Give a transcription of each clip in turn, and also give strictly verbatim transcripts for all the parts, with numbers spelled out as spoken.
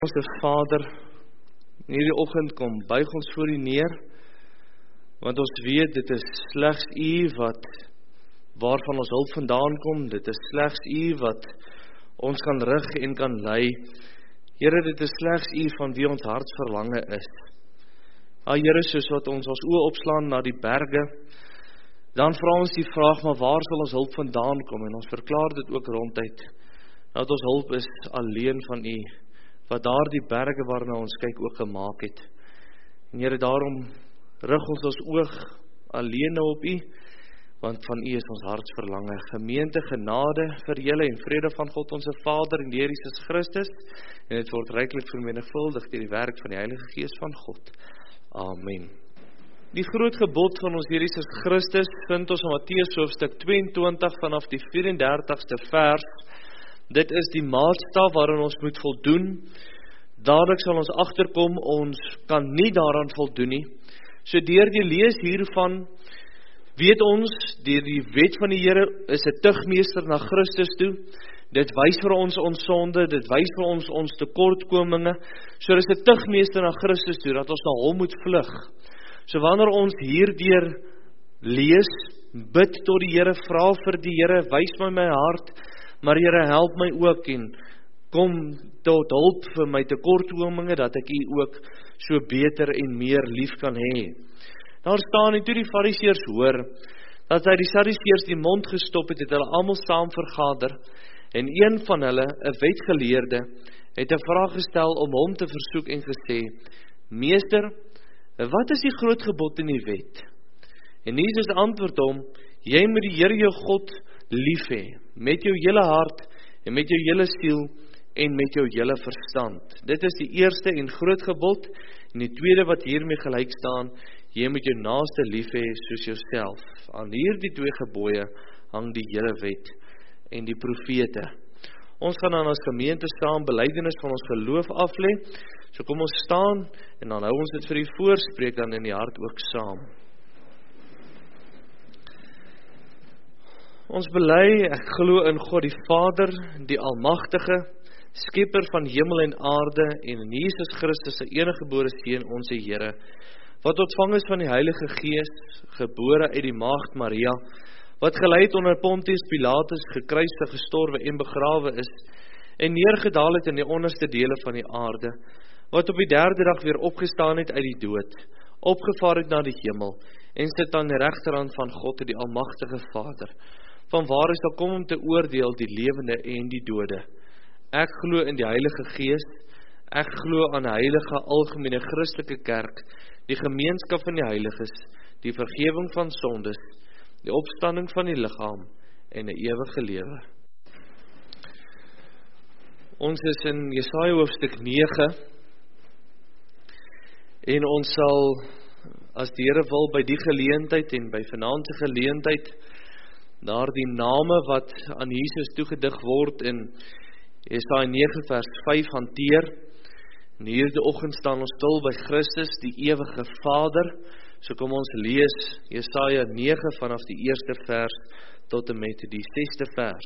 Onse Vader, in hierdie oggend kom buig ons voor U neer, want ons weet dit is slegs U wat waarvan ons hulp vandaan kom, dit is slegs U wat ons kan rig en kan lei. Here, dit is slegs U van wie ons hart verlange is. Ah, Here, soos wat ons ons oë opslaan na die berge, dan vra ons die vraag, maar waar sal ons hulp vandaan kom? En ons verklaar dit ook ronduit, dat ons hulp is alleen van U, wat daar die berge waarna ons kyk ook gemaak het. En Here, daarom rig ons ons oog alleen nou op U, want van U is ons hartsverlange. Gemeente, genade vir julle en vrede van God onze Vader en die Here Jesus Christus, en dit word ryklik vermenigvuldig deur die werk van die Heilige Gees van God. Amen. Die groot gebod van ons Here Jesus Christus vind ons in Matteus hoofstuk tweeëntwintig vanaf die vyf-en-dertigste vers. Dit is die maatstaf waarin ons moet voldoen. Dadelik sal ons agterkom, ons kan nie daaraan voldoen nie. So deur die lees hiervan, weet ons, deur die wet van die Here is 'n tugmeester na Christus toe. Dit wys vir ons ons sonde, dit wys vir ons ons tekortkominge. So dis 'n tugmeester na Christus toe, dat ons na hom moet vlug. So wanneer ons hierdeur lees, bid tot die Here, vra vir die Here, wys my my hart, maar Here, help my ook en kom tot hulp vir my tekortkominge, dat ek U ook so beter en meer lief kan hê. Daar staan en toe die Fariseërs hoor, dat hy die Sadduseërs die mond gestop het, het hulle almal saam vergader, en een van hulle, 'n wetgeleerde, het 'n vraag gestel om hom te versoek en gesê, Meester, wat is die groot gebod in die wet? En Jesus antwoord hom, jy moet die Here jou God lief hê, met jou hele hart, en met jou hele siel, en met jou hele verstand. Dit is die eerste en groot gebod, en die tweede wat hiermee gelyk staan, jy moet jou naaste lief hê soos jouself. Aan hierdie twee gebooie hang die hele wet en die profete. Ons gaan dan as gemeente saam belydenis van ons geloof aflê. So kom ons staan en dan hou ons dit vir die voorspreek dan in die hart ook saam. Ons bely, ek glo in God die Vader, die Almagtige, Skepper van hemel en aarde, en in Jesus Christus se eniggebore Seun, onze Here, wat ontvang is van die Heilige Gees, gebore uit die maagd Maria, wat gelei het onder Pontius Pilatus, gekruisig, gestorwe en begrawe is, en neergedaal het in die onderste dele van die aarde, wat op die derde dag weer opgestaan het uit die dood, opgevaar het na die hemel, en sit aan die regterhand van God, die Almagtige Vader, van waar hy sal kom om te oordeel die lewende en die dode. Ek glo in die Heilige Gees, ek glo aan die heilige algemene Christelike kerk, die gemeenskap van die heiliges, die vergewing van sondes, die opstanding van die liggaam en 'n ewige lewe. Ons is in Jesaja hoofstuk nege en ons sal, as die Here wil, by die geleentheid en by vanaand se geleentheid, daar die name wat aan Jesus toegedig word in Jesaja nege vers vyf hanteer. En hierdie oggend staan ons stil by Christus, die ewige Vader. So kom ons lees Jesaja nege vanaf die eerste vers tot en met die sesde vers.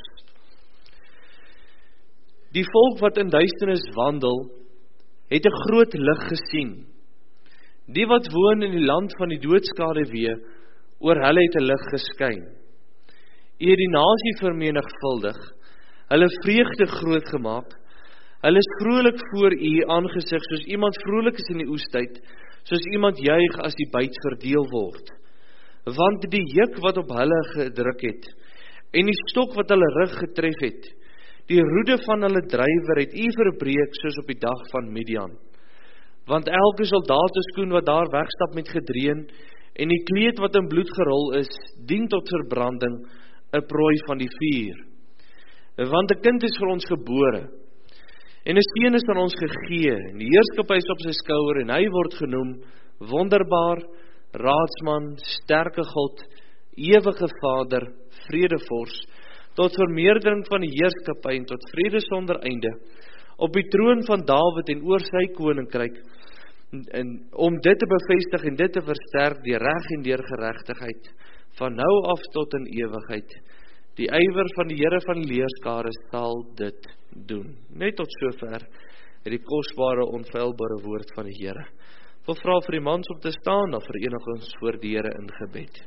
Die volk wat in duisternis wandel, het 'n groot lig gesien. Die wat woon in die land van die doodskaduwee, oor hulle het 'n lig geskyn. U het die nasie vermenigvuldig, hulle vreugde groot gemaak, hulle is vrolik voor U aangesig, soos iemand vrolik is in die oestyd, soos iemand juig as die byt verdeel word. Want die juk wat op hulle gedruk het, en die stok wat hulle rug getref het, die roede van hulle drywer het U verbreek, soos op die dag van Midian. Want elke soldateskoen wat daar wegstap met gedreun, en die kleed wat in bloed gerol is, dien tot verbranding, 'n prooi van die vuur. Want 'n kind is vir ons gebore, en 'n seun is aan ons gegee, en die heerskappy is op sy skouer, en hy word genoem Wonderbaar, Raadsman, Sterke God, Ewige Vader, Vredevors, tot vermeerdering van die heerskappy en tot vrede sonder einde, op die troon van Dawid en oor sy koninkryk, en om dit te bevestig en dit te versterk deur reg en deur geregtigheid, van nou af tot in ewigheid. Die ywer van die Here van die leerskare sal dit doen. Net tot sover uit die kosbare, onfeilbare woord van die Here. Ek wil vra vir die mans om te staan, dan verenig ons voor die Here in gebed.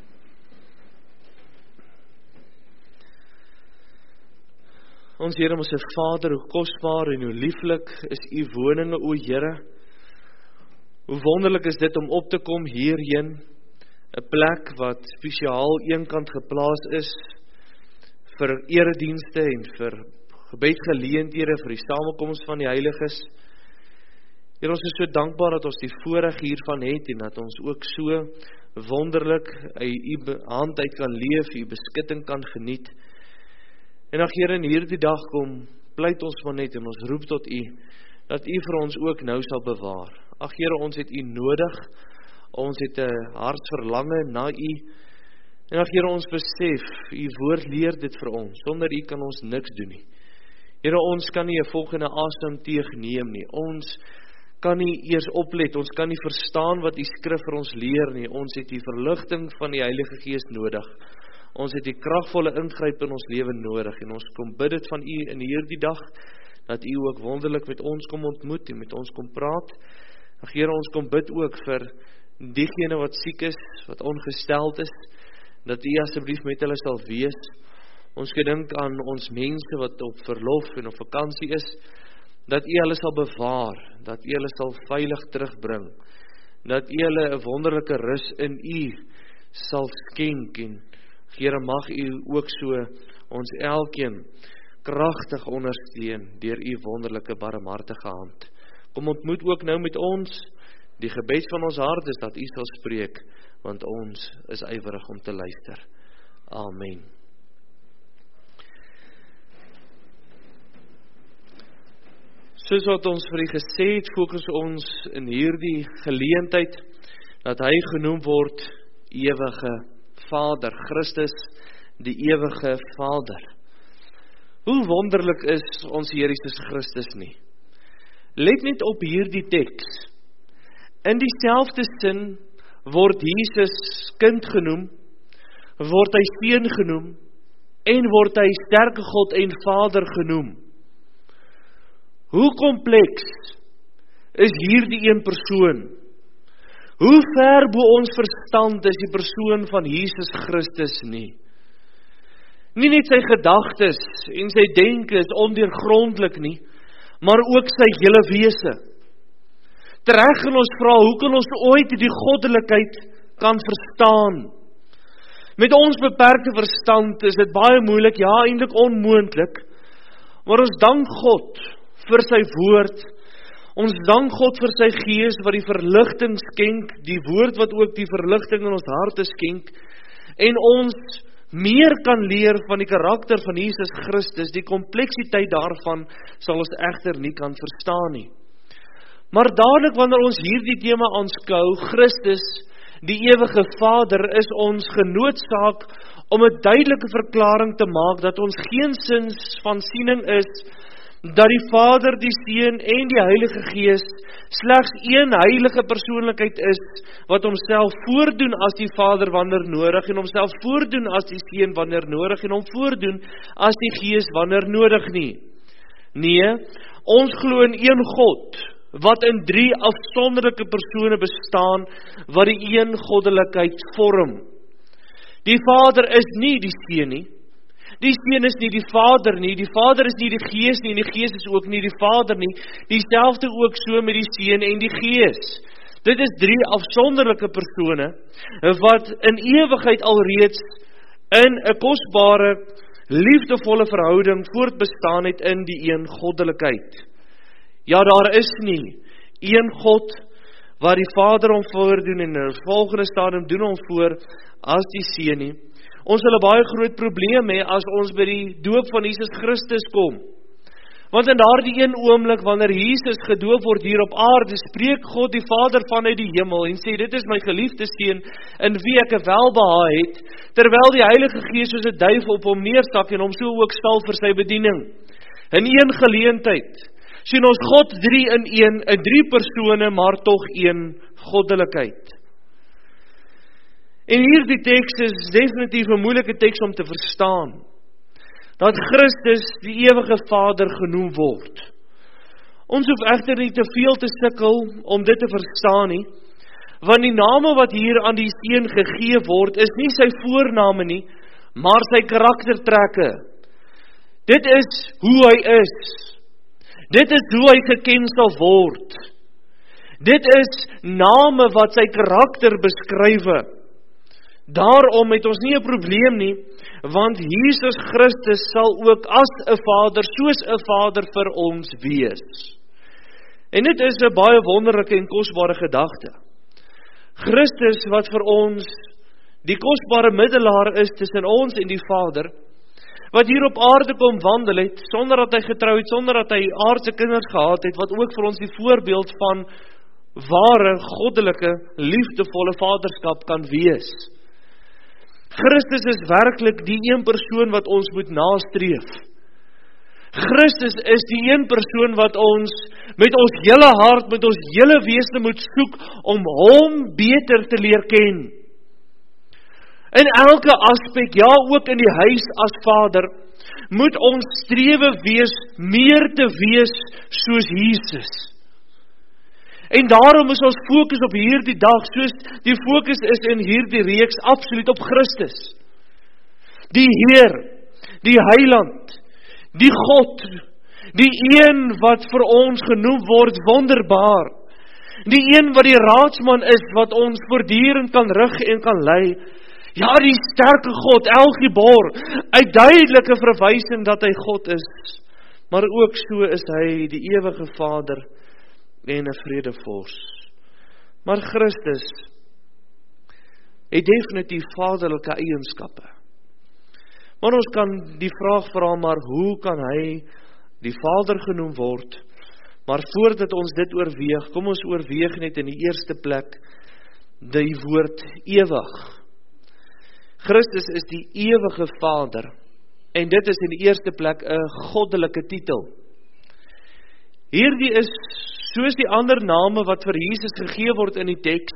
Ons Here, ons Vader, hoe kosbaar en hoe lieflik is U woninge, o Here. Hoe wonderlik is dit om op te kom hierheen, 'n plek wat spesiaal eenkant geplaas is vir eredienste en vir gebedgeleenthede, vir die samekoms van die heiliges. Here, ons is so dankbaar dat ons die voorreg hiervan het en dat ons ook so wonderlik uit U hand uit kan leef, U beskutting kan geniet. En ag Here, in hierdie dag kom, pleit ons maar net en ons roep tot U, dat U vir ons ook nou sal bewaar. Ag Here, ons het U nodig, ons het 'n hartsverlange na U, en ag Here, ons besef, U woord leer dit vir ons, sonder U kan ons niks doen nie. Here, ons kan nie 'n volgende asem teëgeneem nie, ons kan nie eers oplet, ons kan nie verstaan wat U skrif vir ons leer nie, ons het die verligting van die Heilige Gees nodig, ons het die kragvolle ingryp in ons lewe nodig, en ons kom bid dit van U in hierdie dag, dat U ook wonderlik met ons kom ontmoet en met ons kom praat. Ag Here, ons kom bid ook vir diegene wat siek is, wat ongesteld is, dat U asseblief met hulle sal wees. Ons gedink aan ons mense wat op verlof en op vakansie is, dat U hulle sal bewaar, dat U hulle sal veilig terugbring, dat U hulle 'n wonderlike rus in U sal skenk, en Here, mag U ook so ons elkeen kragtig ondersteun deur U wonderlike barmhartige hand. Kom ontmoet ook nou met ons, die gebed van ons hart is dat U sal spreek, want ons is ywerig om te luister. Amen. Soos wat ons vir U gesê het, fokus ons in hierdie geleentheid, dat Hy genoem word ewige Vader, Christus, die ewige Vader. Hoe wonderlik is ons Here Jesus Christus nie? Let net op hierdie teks. In dieselfde sin word Jesus kind genoem, word hy seun genoem, en word hy sterke God en Vader genoem. Hoe kompleks is hierdie een persoon? Hoe ver bo ons verstand is die persoon van Jesus Christus nie? Nie net sy gedagtes en sy denke is ondeurgrondelik nie, maar ook sy hele wese. Tereg gaan ons vra, hoe kan ons ooit die goddelikheid kan verstaan? Met ons beperkte verstand is dit baie moeilik, ja, eintlik onmoontlik, maar ons dank God vir sy woord, ons dank God vir sy Gees wat die verligting skenk, die woord wat ook die verligting in ons harte skenk, en ons meer kan leer van die karakter van Jesus Christus. Die kompleksiteit daarvan sal ons egter nie kan verstaan nie. Maar dadelik wanneer ons hierdie tema aanskou, Christus, die ewige Vader, is ons genoodsaak om 'n duidelike verklaring te maak dat ons geensins van siening is dat die Vader, die Seun en die Heilige Gees slegs een heilige persoonlikheid is, wat homself voordoen as die Vader wanneer nodig, en homself voordoen as die Seun wanneer nodig, en hom voordoen as die Gees wanneer nodig nie. Nee, ons glo in een God, wat in drie afsonderlike persone bestaan, wat die een goddelikheid vorm. Die Vader is nie die Seun nie, die Seun is nie die Vader nie, die Vader is nie die Gees nie, en die Gees is ook nie die Vader nie, dieselfde ook so met die Seun en die Gees. Dit is drie afsonderlike persone, wat in ewigheid alreeds in 'n kosbare, liefdevolle verhouding voortbestaan het in die een goddelikheid. Ja, daar is nie een God, waar die Vader hom voordoen, en in 'n volgende stadium doen hom voor, as die Seun nie. Ons sal 'n baie groot probleem hê as ons by die doop van Jesus Christus kom. Want in daardie een oomblik, wanneer Jesus gedoop word hier op aarde, spreek God die Vader vanuit die hemel en sê, dit is my geliefde Seun, in wie ek 'n welbehae het, terwyl die Heilige Gees soos 'n duif op hom neersak en hom so ook sal vir sy bediening. In een geleentheid sien ons God drie in een, in drie persone, maar tog een goddelikheid. En hierdie teks is definitief 'n moeilike teks om te verstaan. Dat Christus die ewige Vader genoem word. Ons hoef egter nie te veel te sukkel om dit te verstaan nie, want die name wat hier aan die Seun gegee word, is nie sy voorname nie, maar sy karaktertrekke. Dit is hoe hy is. Dit is hoe hy geken sal word. Dit is name wat sy karakter beskrywe. Daarom het ons nie 'n probleem nie, want Jesus Christus sal ook as 'n Vader, soos 'n Vader vir ons wees. En dit is 'n baie wonderlike en kosbare gedagte. Christus wat vir ons die kosbare middelaar is tussen ons en die Vader, wat hier op aarde kom wandel het, sonder dat hy getrou het, sonder dat hy aardse kinders gehad het, wat ook vir ons die voorbeeld van ware, goddelike, liefdevolle vaderskap kan wees. Christus is werklik die een persoon wat ons moet nastreef. Christus is die een persoon wat ons met ons hele hart, met ons hele wese moet soek om hom beter te leer ken. In elke aspek, ja ook in die huis as Vader, moet ons strewe wees meer te wees soos Jesus. En daarom is ons fokus op hierdie dag, soos die fokus is in hierdie reeks, absoluut op Christus. Die Heer, die Heiland, die God, die een wat vir ons genoem word wonderbaar, die een wat die raadsman is, wat ons voortdurend kan rig en kan lei, ja, die sterke God, El Gibor, 'n duidelike verwysing dat hy God is, maar ook so is hy die ewige Vader en 'n vredevors. Maar Christus het definitief vaderlike eienskappe. Maar ons kan die vraag vra, maar hoe kan hy die Vader genoem word? Maar voordat ons dit oorweeg, kom ons oorweeg net in die eerste plek die woord ewig. Christus is die ewige Vader, en dit is in die eerste plek 'n goddelike titel. Hierdie is, soos die ander name wat vir Jesus gegee word in die teks,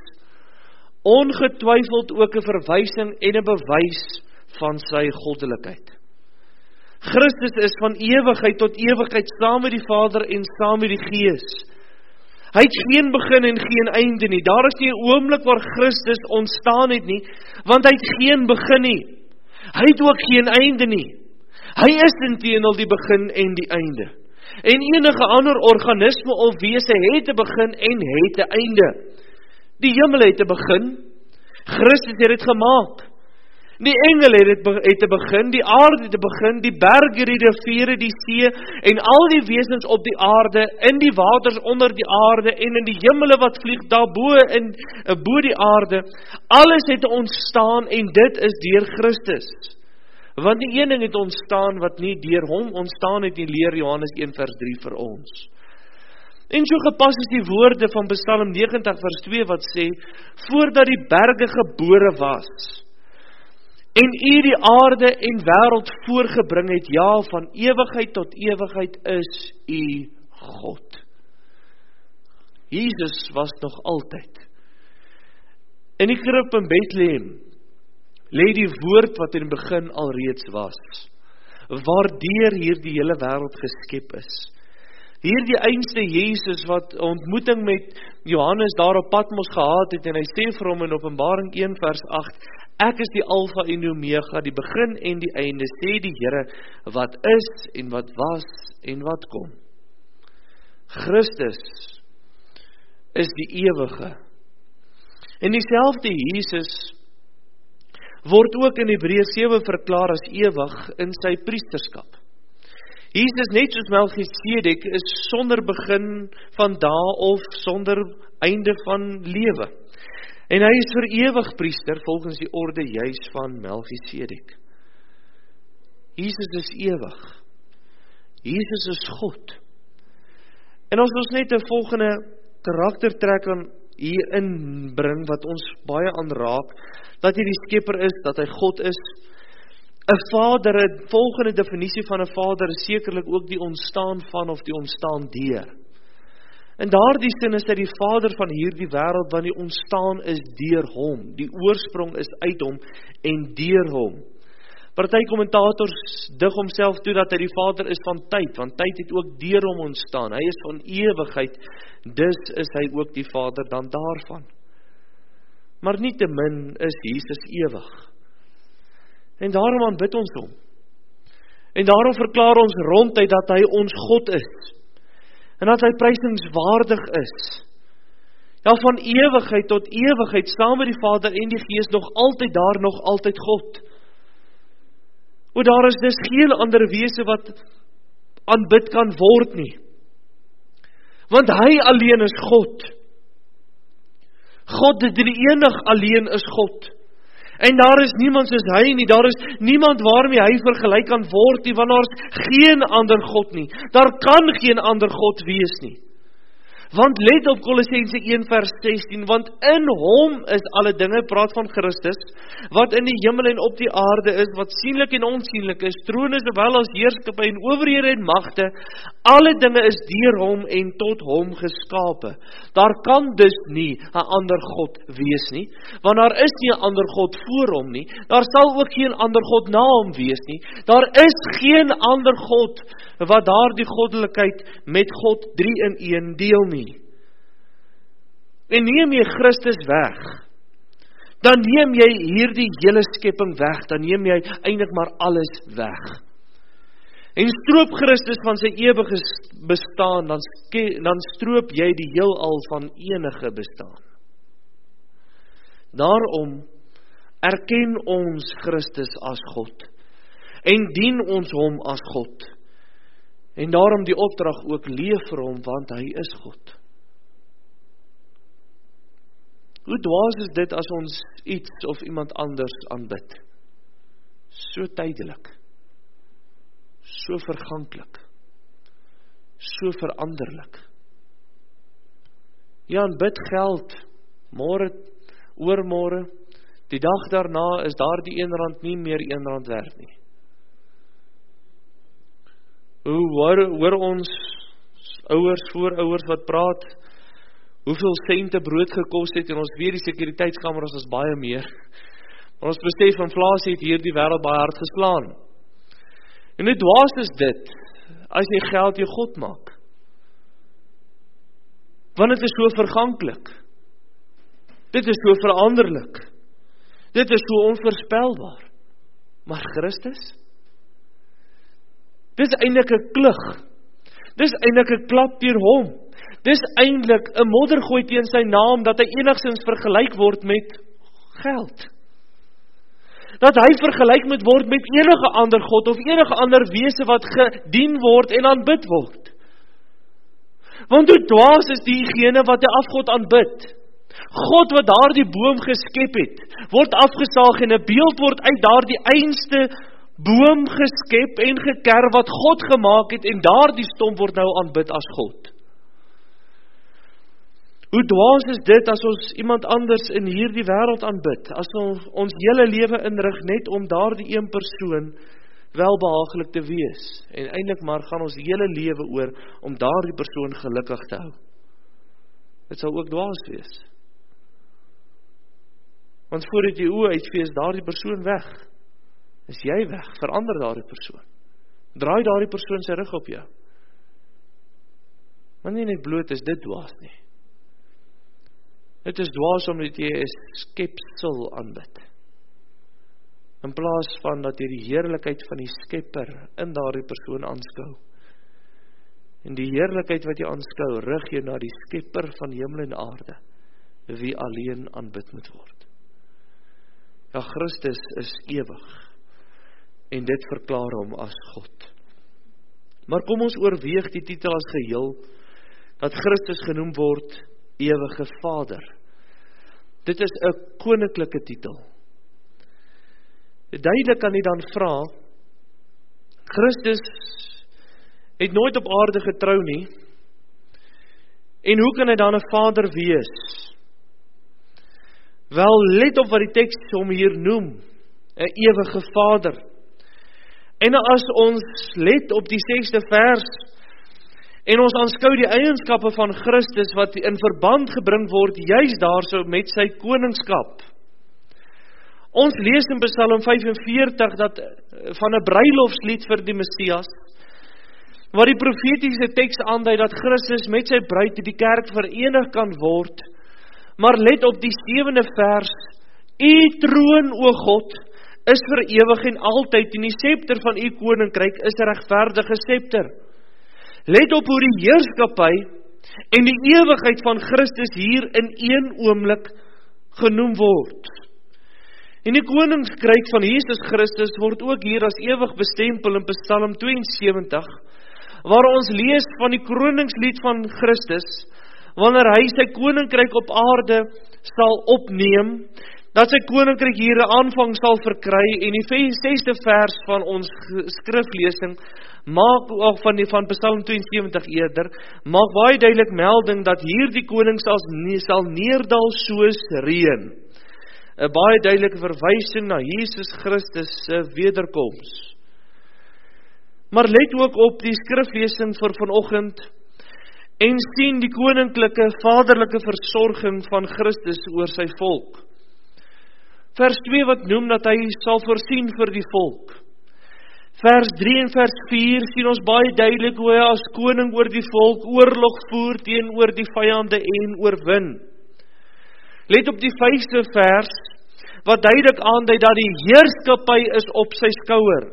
ongetwyfeld ook 'n verwysing en 'n bewys van sy goddelikheid. Christus is van ewigheid tot ewigheid saam met die Vader en saam met die Gees. Hy het geen begin en geen einde nie. Daar is nie 'n oomblik waar Christus ontstaan het nie, want hy het geen begin nie. Hy het ook geen einde nie. Hy is inteendeel die begin en die einde. En enige ander organisme of wese het 'n begin en het 'n einde. Die hemel het 'n begin. Christus het dit gemaak. Die engele het het 'n begin, die aarde het 'n begin, die berge, die riviere, die see en al die wesens op die aarde, in die waters onder die aarde en in die hemele wat vlieg daarbo in bo die aarde, alles het ontstaan en dit is deur Christus. Want die een ding het ontstaan wat nie deur hom ontstaan het nie, leer Johannes een vers drie vir ons. En so gepas is die woorde van Psalm negentig vers twee wat sê, voordat die berge gebore was, en u die aarde en wêreld voorgebring het, ja, van ewigheid tot ewigheid is u God. Jesus was nog altyd. In die krib in Bethlehem lê die woord wat in die begin alreeds was, waardeur hierdie hele wêreld geskep is. Hierdie einste Jesus wat ontmoeting met Johannes daar op Patmos gehad het, en hy sê vir hom in Openbaring een vers agt, ek is die Alfa en die Omega, die begin en die einde, sê die Here, wat is en wat was en wat kom. Christus is die ewige. En dieselfde Jesus word ook in Hebreërs sewe verklaar as ewig in sy priesterskap. Jesus, net soos Melchisedek, is sonder begin van dae of sonder einde van lewe. En hy is vir ewig priester volgens die orde juis van Melchisedek. Jesus is ewig. Jesus is God. En as ons net 'n volgende karaktertrek aan hier inbring wat ons baie aanraak, dat hy die skepper is, dat hy God is. 'n Vader, 'n volgende definisie van 'n vader is sekerlik ook die ontstaan van of die ontstaan deur. In daardie sin is hy die Vader van hierdie wêreld, want die ontstaan is deur hom. Die oorsprong is uit hom en deur hom. Party kommentators dig homself toe dat hy die Vader is van tyd, want tyd het ook deur hom ontstaan. Hy is van ewigheid, dus is hy ook die Vader dan daarvan. Maar nietemin is Jesus ewig. En daarom aanbid ons hom. En daarom verklaar ons ronduit dat hy ons God is. En dat hy prysingswaardig is. Ja, van ewigheid tot ewigheid, saam met die Vader en die Gees, nog altyd daar, nog altyd God. O, daar is dus geen ander wese wat aanbid kan word nie. Want hy alleen is God. God, die enig alleen is God. En daar is niemand soos hy nie, daar is niemand waarmee hy vergelyk kan word nie, want daar is geen ander God nie. Daar kan geen ander God wees nie. Want let op Kolossense een vers sestien, want in hom is alle dinge, praat van Christus, wat in die hemel en op die aarde is, wat sienlik en onsienlik is, trone sowel as heerskappe en owerhede en magte, alle dinge is deur hom en tot hom geskape. Daar kan dus nie 'n ander God wees nie, want daar is nie 'n ander God voor hom nie, daar sal ook geen ander God na hom wees nie, daar is geen ander God wat daar die goddelikheid met God drie in een deel nie. En neem jy Christus weg, dan neem jy hierdie hele skepping weg, dan neem jy eintlik maar alles weg. En stroop Christus van sy ewige bestaan, dan, dan stroop jy die heelal van enige bestaan. Daarom erken ons Christus as God, en dien ons hom as God. En daarom die opdrag ook, leef vir hom, want hy is God. Hoe dwaas is dit as ons iets of iemand anders aanbid? So tydelik, so verganklik, so veranderlik. Ja, aanbid geld, môre, oormôre, die dag daarna is daar die een rand nie meer een rand werd nie. Hoe hoor, hoor ons ouers, voorouers wat praat, hoeveel sente brood gekos het, en ons weet die sekuriteitskameras is baie meer. Maar ons besef, inflasie het hier die wêreld baie hard geslaan. En hoe dwaas is dit, as jy geld jou God maak? Want dit is so verganklik. Dit is so veranderlik. Dit is so onvoorspelbaar. Maar Christus? Dis eintlik 'n klug. Dis eintlik 'n klap deur hom. Dis eintlik 'n moddergooi teen sy naam, dat hy enigstens vergelyk word met geld. Dat hy vergelyk moet word met enige ander God, of enige ander wese wat gedien word en aanbid word. Want hoe dwaas is diegene wat 'n afgod aanbid? God wat daardie boom geskep het, word afgesaag en 'n beeld word uit daardie einste boom geskep en gekerf wat God gemaak het, en daardie stomp word nou aanbid as God. Hoe dwaas is dit as ons iemand anders in hierdie wêreld aanbid, as ons ons hele lewe inrig net om daardie een persoon welbehaaglik te wees, en eintlik maar gaan ons hele lewe oor om daardie persoon gelukkig te hou. Dit sal ook dwaas wees. Want voordat jy oë uitvee, is daardie persoon weg. Is jy weg, verander daardie persoon. Draai daardie persoon sy rug op jou. Want nie net bloot is dit dwaas nie. Dit is dwaas omdat jy 'n skepsel aanbid. In plaas van dat jy die heerlikheid van die Skepper in daardie persoon aanskou. En die heerlikheid wat jy aanskou, rig jy na die Skepper van hemel en aarde, wie alleen aanbid moet word. Ja, Christus is ewig, en dit verklaar hom as God. Maar kom ons oorweeg die titel as geheel, dat Christus genoem word ewige Vader. Dit is 'n koninklike titel. Duidelik kan jy dan vra, Christus het nooit op aarde getrou nie, en hoe kan hy dan 'n vader wees? Wel, let op wat die teks hom hier noem, 'n ewige Vader. En as ons let op die sesde vers, en ons aanskou die eienskappe van Christus, wat in verband gebring word, juis daarso met sy koningskap. Ons lees in Psalm vyf en veertig dat van 'n bruilofslied vir die Messias, waar die profetiese teks aandui dat Christus met sy bruid die kerk verenig kan word. Maar let op die sewende vers, U troon, o God, is vir ewig en altyd, en die scepter van U koninkryk is 'n regverdige scepter. Let op hoe die heerskappy en die ewigheid van Christus hier in een oomblik genoem word. En die koninkryk van Jesus Christus word ook hier as ewig bestempel in Psalm twee en sewentig, waar ons lees van die kroningslied van Christus, wanneer hy sy koninkryk op aarde sal opneem, dat sy koninkryk hier 'n aanvang sal verkry, en die sesde vers van ons skriflesing, maak, of van die van Psalm twee en sewentig eerder, maak baie duidelik melding, dat hier die koning sal, sal neerdal soos reën. 'n baie duidelike verwysing na Jesus Christus se wederkoms. Maar let ook op die skriflesing vir vanoggend, en sien die koninklike, vaderlike versorging van Christus oor sy volk. Vers twee wat noem dat hy sal voorsien vir die volk. Vers drie en vers vier sien ons baie duidelik hoe hy as koning oor die volk oorlog voer teenoor die vyande en oorwin. Let op die vyfde vers, wat duidelik aandui dat die heerskappy is op sy skouer.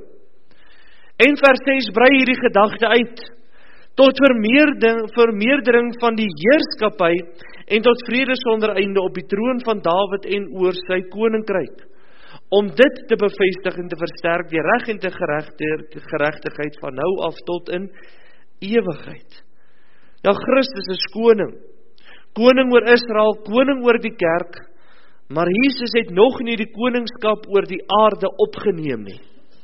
En vers ses brei hierdie gedagte uit, tot vermeerdering, vermeerdering van die heerskappy, en tot vrede sonder einde op die troon van Dawid en oor sy koninkryk, om dit te bevestig en te versterk, die reg en die geregtigheid van nou af tot in ewigheid. Ja, Christus is koning, koning oor Israel, koning oor die kerk, maar Jesus het nog nie die koningskap oor die aarde opgeneem nie.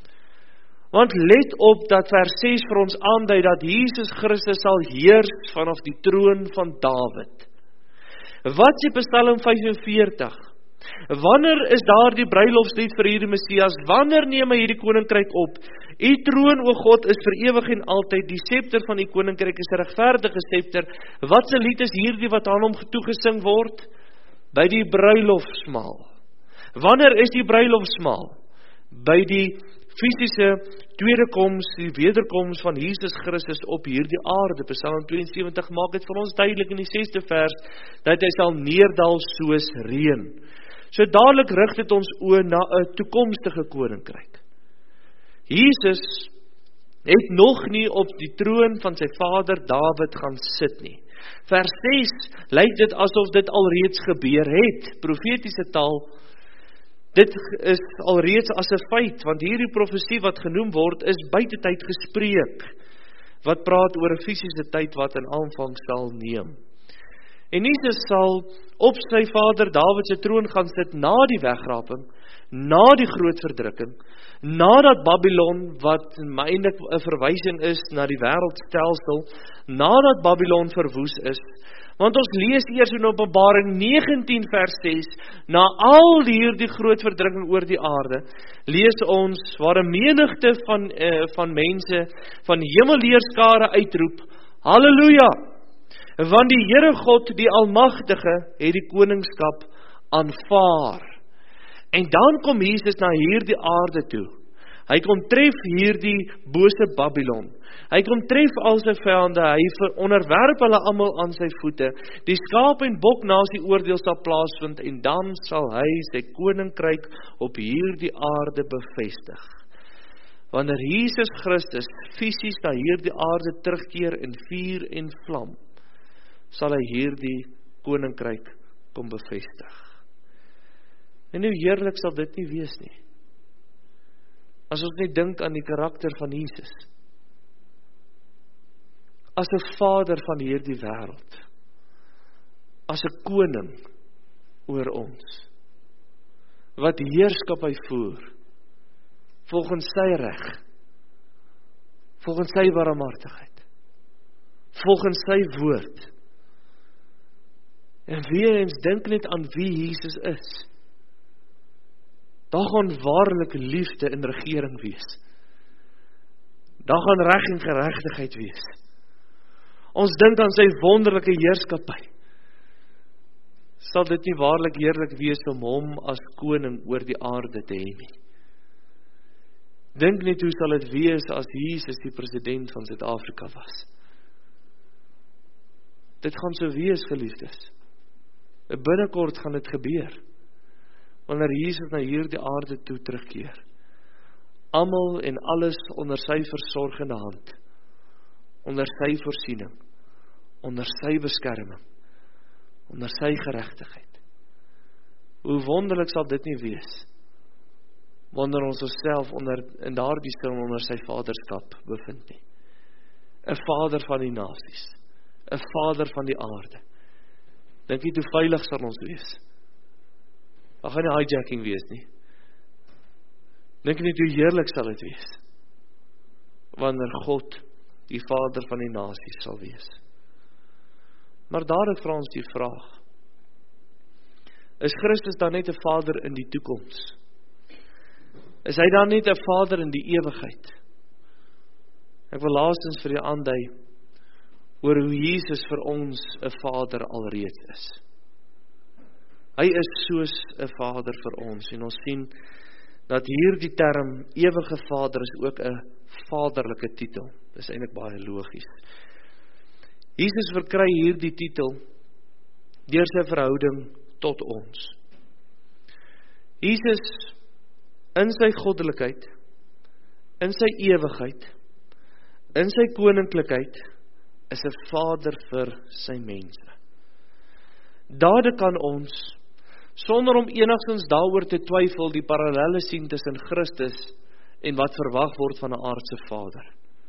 Want let op dat vers ses vir ons aandui dat Jesus Christus sal heers vanaf die troon van Dawid. Wat sê Psalm vyf en veertig? Wanneer is daar die bruilofslied vir hierdie Messias? Wanneer neem hy hierdie koninkryk op? U troon, o God, is vir ewig en altyd. Die scepter van die koninkryk is 'n regverdige scepter. Wat se lied is hierdie wat aan hom toegesing word? By die bruilofsmaal. Wanneer is die bruilofsmaal? By die fisiese tweede koms, die wederkoms van Jesus Christus op hierdie aarde. Psalm twee en sewentig maak dit vir ons duidelik in die sesde vers, dat hy sal neerdal soos reën. So dadelik rig dit ons oë na 'n toekomstige koninkryk. Jesus het nog nie op die troon van sy vader Dawid gaan sit nie. Vers ses lyk dit asof dit alreeds gebeur het, profetiese taal. Dit is alreeds as 'n feit, want hierdie profesie wat genoem word, is buite tyd gespreek, wat praat oor 'n fisiese tyd wat in aanvang sal neem. En Jesus sal op sy vader Dawid se troon gaan sit na die wegraping, na die groot verdrukking, nadat Babylon, wat eintlik 'n verwysing is na die wêreldstelsel, nadat Babylon verwoes is. Want ons lees eers in Openbaring negentien vers ses, na al hierdie groot verdrukking oor die aarde, lees ons waar 'n menigte van, uh, van mense, van hemelleerskare uitroep, Halleluja! Want die Here God, die Almagtige, het die koningskap aanvaar. En dan kom Jesus na hierdie aarde toe. Hy kom tref hierdie bose Babylon. Hy kom tref al sy vyande, hy onderwerp hulle almal aan sy voete. Die skaap en bok nasie oordeel sal plaasvind, en dan sal hy sy koninkryk op hierdie aarde bevestig. Wanneer Jesus Christus fisies na hierdie aarde terugkeer in vuur en vlam, sal hy hierdie koninkryk kom bevestig. En hoe heerlik sal dit nie wees nie, as ons net dink aan die karakter van Jesus, as 'n vader van hierdie wêreld, as 'n koning oor ons, wat heerskappy voer, volgens sy reg, volgens sy barmhartigheid, volgens sy woord. En weer eens dink net aan wie Jesus is. Daar gaan waarlik liefde in regering wees. Daar gaan reg en geregtigheid wees. Ons dink aan sy wonderlike heerskappy, sal dit nie waarlik heerlik wees om hom as koning oor die aarde te hê nie. Dink net hoe sal dit wees as Jesus die president van Suid-Afrika was. Dit gaan so wees, geliefdes. Binnekort gaan dit gebeur, wanneer Jesus na hierdie aarde toe terugkeer. Almal en alles onder sy versorgende hand, onder sy voorsiening, onder sy beskerming, onder sy geregtigheid. Hoe wonderlik sal dit nie wees, wanneer ons onsself onder, in daardie sin onder sy vaderskap bevind nie. 'n Vader van die nasies, 'n Vader van die aarde. Dink jy hoe veilig sal ons wees? Daar gaan nie hijacking wees nie. Dink jy hoe heerlik sal dit wees, wanneer God die Vader van die nasies sal wees. Maar daar vra ons die vraag, is Christus dan net 'n Vader in die toekoms? Is hy dan net 'n Vader in die ewigheid? Ek wil laastens vir julle aandui oor hoe Jesus vir ons 'n Vader alreeds is. Hy is soos 'n Vader vir ons, en ons sien dat hierdie term ewige Vader is ook 'n vaderlike titel. Dis eintlik baie logies. Jesus verkry hierdie titel deur sy verhouding tot ons. Jesus in sy goddelikheid, in sy ewigheid, in sy koninklikheid, is 'n Vader vir sy mense. Daardie kan ons, sonder om enigstens daaroor te twyfel, die parallelle sien tussen Christus en wat verwag word van 'n aardse Vader.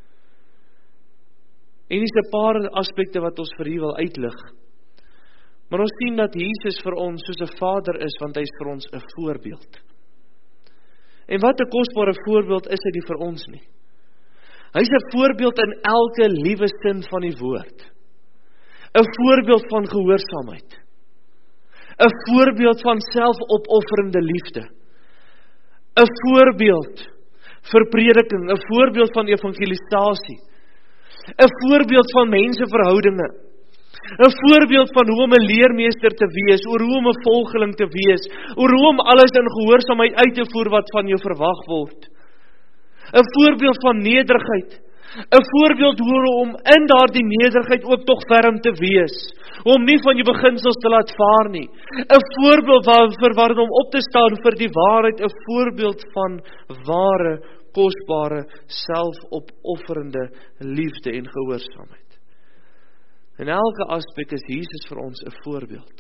En dis 'n paar aspekte wat ons vir u wil uitlig. Maar ons sien dat Jesus vir ons soos 'n Vader is, want hy is vir ons 'n voorbeeld. En wat 'n kosbare voorbeeld is hy nie vir ons nie. Hy is 'n voorbeeld in elke liewe sin van die woord. 'n Voorbeeld van gehoorsaamheid. 'n Voorbeeld van selfopofferende liefde. 'n Voorbeeld vir prediking, 'n voorbeeld van evangelisasie. 'n Voorbeeld van menseverhoudinge. 'n Voorbeeld van hoe om 'n leermeester te wees, oor hoe om 'n volgeling te wees, oor hoe om alles in gehoorsaamheid uit te voer wat van jou verwag word. 'n Voorbeeld van nederigheid. 'n Voorbeeld hoe om in daardie nederigheid ook tog ferm te wees, om nie van jou beginsels te laat vaar nie. 'n Voorbeeld waar, vir waar om op te staan vir die waarheid, 'n voorbeeld van ware, kosbare, selfopofferende liefde en gehoorsaamheid. In elke aspek is Jesus vir ons 'n voorbeeld.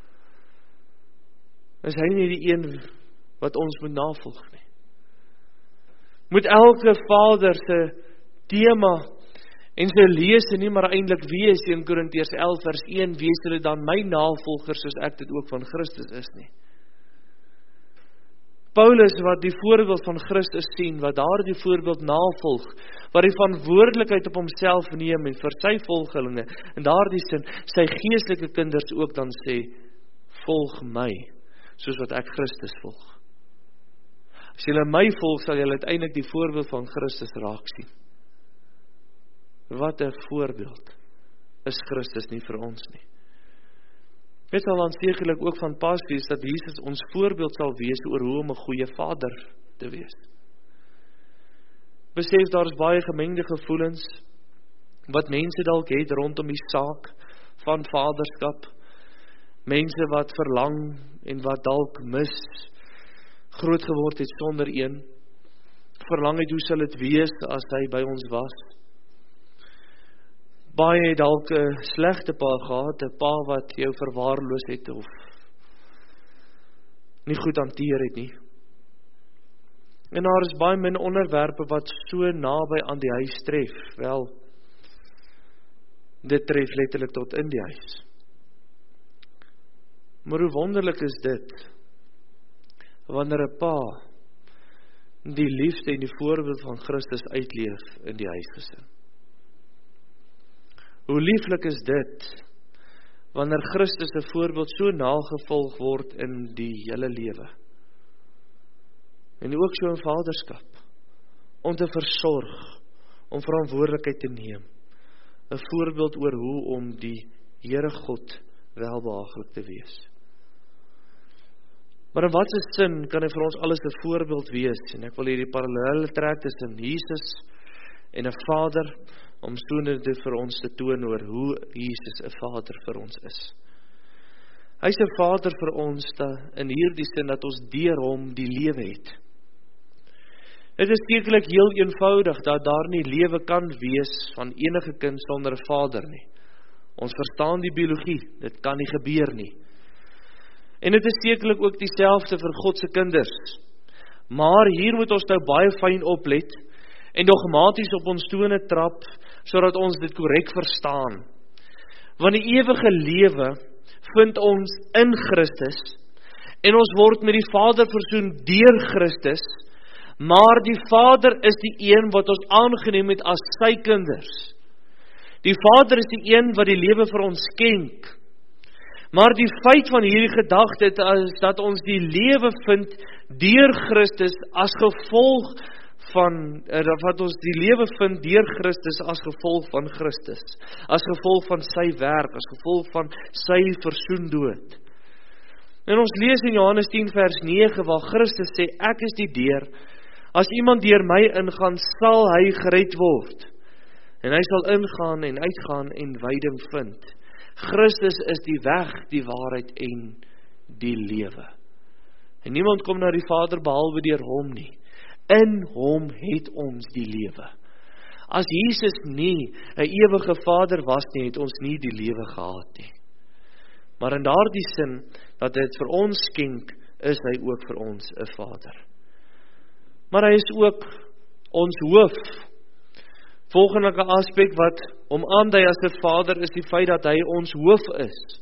Is hy nie die een wat ons moet navolg nie? Moet elke vader se tema en sy lese nie maar eintlik wees, in Korintiërs elf vers een, wees hulle dan my navolgers soos ek dit ook van Christus is nie. Paulus wat die voorbeeld van Christus sien, wat daardie voorbeeld navolg, wat die verantwoordelikheid op homself neem en vir sy volgelinge, in daardie sin sy geestelike kinders ook dan sê, volg my, soos wat ek Christus volg. As julle my volg, sal julle uiteindelik die voorbeeld van Christus raak sien. Wat 'n voorbeeld is Christus nie vir ons nie. Dit sal dan sekerlik ook van pas wees dat Jesus ons voorbeeld sal wees oor hoe om 'n goeie vader te wees. Besef daar is baie gemengde gevoelens wat mense dalk het rondom die saak van vaderskap. Mense wat verlang en wat dalk mis groot geword het sonder een. Verlang het hoe sal dit wees as hy by ons was. Baie het dalk 'n slegte pa gehad, 'n pa wat jou verwaarloos het of nie goed hanteer het nie. En daar is baie min onderwerpe wat so naby aan die huis tref. Wel, dit tref letterlik tot in die huis. Maar hoe wonderlik is dit, wanneer 'n pa die liefde en die voorbeeld van Christus uitleef in die huisgesin. Hoe lieflik is dit, wanneer Christus 'n voorbeeld so nagevolg word in die hele lewe. En ook so in vaderskap, om te versorg, om verantwoordelikheid te neem. 'n Voorbeeld oor hoe om die Here God welbehaaglik te wees. Maar in wat se sin kan hy vir ons alles 'n voorbeeld wees? En ek wil hierdie parallelle trek tussen Jesus en 'n Vader, om sodoende vir ons te toon oor hoe Jesus 'n Vader vir ons is. Hy is 'n Vader vir ons in hierdie sin dat ons deur hom die lewe het. Dit is sekerlik heel eenvoudig dat daar nie lewe kan wees van enige kind sonder 'n Vader nie. Ons verstaan die biologie, dit kan nie gebeur nie. En dit is sekerlik ook dieselfde vir God se kinders. Maar hier moet ons nou baie fyn oplet en dogmaties op ons tone trap, sodat ons dit korrek verstaan. Want die ewige lewe vind ons in Christus, en ons word met die Vader versoen deur Christus, maar die Vader is die een wat ons aangeneem het as sy kinders. Die Vader is die een wat die lewe vir ons skenk. Maar die feit van hierdie gedagte is dat ons die lewe vind deur Christus as gevolg van, wat ons die lewe vind deur Christus as gevolg van Christus, as gevolg van sy werk, as gevolg van sy versoendood. En ons lees in Johannes tien vers nege waar Christus sê, ek is die deur, as iemand deur my ingaan, sal hy gered word. En hy sal ingaan en uitgaan en veiding vind. Christus is die weg, die waarheid en die lewe. En niemand kom na die Vader behalwe deur hom nie. In hom het ons die lewe. As Jesus nie 'n ewige Vader was nie, het ons nie die lewe gehad nie. Maar in daardie sin, dat hy dit vir ons skenk, is hy ook vir ons 'n Vader. Maar hy is ook ons hoof. Volgende aspek wat om aandui as 'n Vader is die feit dat hy ons hoof is.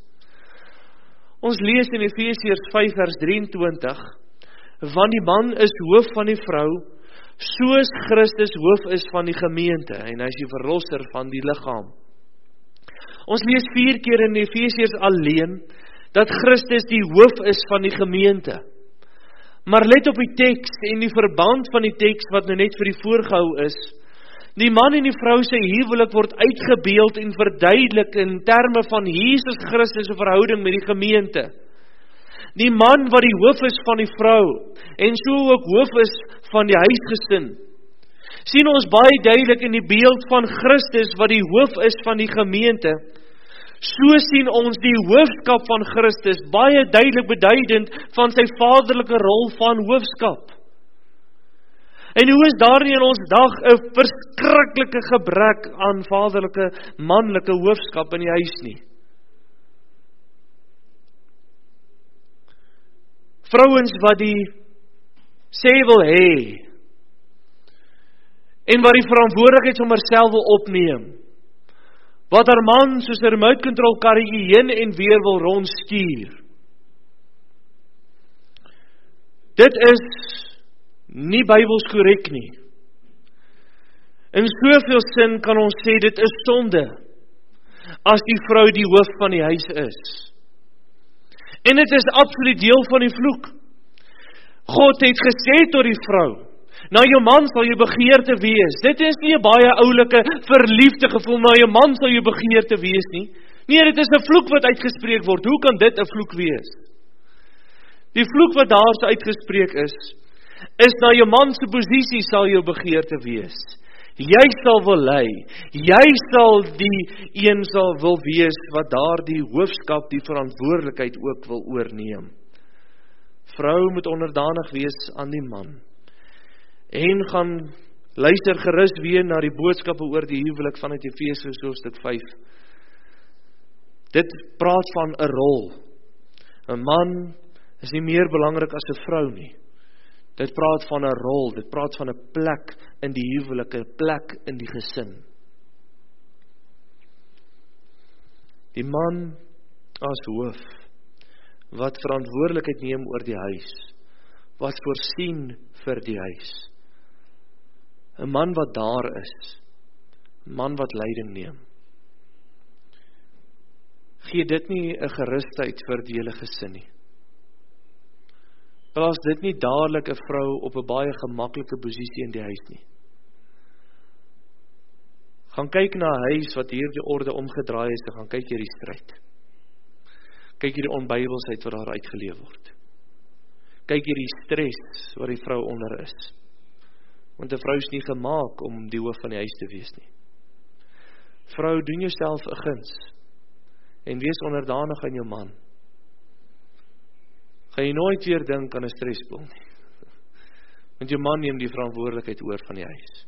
Ons lees in Efesiërs vyf vers drieëntwintig, want die man is hoof van die vrou, soos Christus hoof is van die gemeente, en hy is die verlosser van die liggaam. Ons lees vier keer in Efesiërs alleen, dat Christus die hoof is van die gemeente. Maar let op die teks en die verband van die teks wat nou net vir die voorgehou is. Die man en die vrou se huwelik word uitgebeeld en verduidelik in terme van Jesus Christus se verhouding met die gemeente. Die man wat die hoof is van die vrou, en so ook hoof is van die huisgesin. Sien ons baie duidelik in die beeld van Christus wat die hoof is van die gemeente. So sien ons die hoofskap van Christus baie duidelik beduidend van sy vaderlike rol van hoofskap. En hoe is daar nie in ons dag 'n verskriklike gebrek aan vaderlike, manlike hoofskap in die huis nie? Vrouens wat die sê wil hê, en wat die verantwoordelikheid sommer self wil opneem, wat haar man soos 'n remote control karretjie heen en weer wil rondstuur. Dit is nie Bybels korrek nie. In soveel sin kan ons sê dit is sonde, as die vrou die hoof van die huis is. En dit is absoluut deel van die vloek. God het gesê tot die vrou, na jou man sal jou begeerte wees. Dit is nie 'n baie oulike, verliefde gevoel, na jou man sal jou begeerte wees nie. Nee, dit is 'n vloek wat uitgespreek word. Hoe kan dit 'n vloek wees? Die vloek wat daar so uitgespreek is, is na jou man se posisie sal jou begeerte wees. Jy sal wil lei, jy sal die een sal wil wees wat daar die hoofskap, die verantwoordelikheid ook wil oorneem. Vrou moet onderdanig wees aan die man. En gaan luister gerus weer na die boodskappe oor die huwelik vanuit Efesiërs hoofstuk vyf. Dit praat van 'n rol. 'n Man is nie meer belangrik as 'n vrou nie. Dit praat van 'n rol, dit praat van 'n plek in die huwelik, 'n plek in die gesin. Die man as hoof, wat verantwoordelikheid neem oor die huis, wat voorsien vir die huis. 'n Man wat daar is, 'n man wat leiding neem. Gee dit nie 'n gerusheid vir die hele gesin nie? Plaas dit nie dadelik 'n vrou op 'n baie gemaklike posisie in die huis nie? Gaan kyk na 'n huis wat hierdie orde omgedraai is, en gaan kyk hierdie stryd. Kyk hierdie onbybelsheid wat daar uitgeleef word. kyk hier die stres wat die vrou onder is. Want 'n vrou is nie gemaak om die hoof van die huis te wees nie. Vrou, doen jouself 'n guns en wees onderdanig aan jou man. Gaan jy nooit weer dink aan 'n stresbol nie. Want jou man neem die verantwoordelikheid oor van die huis.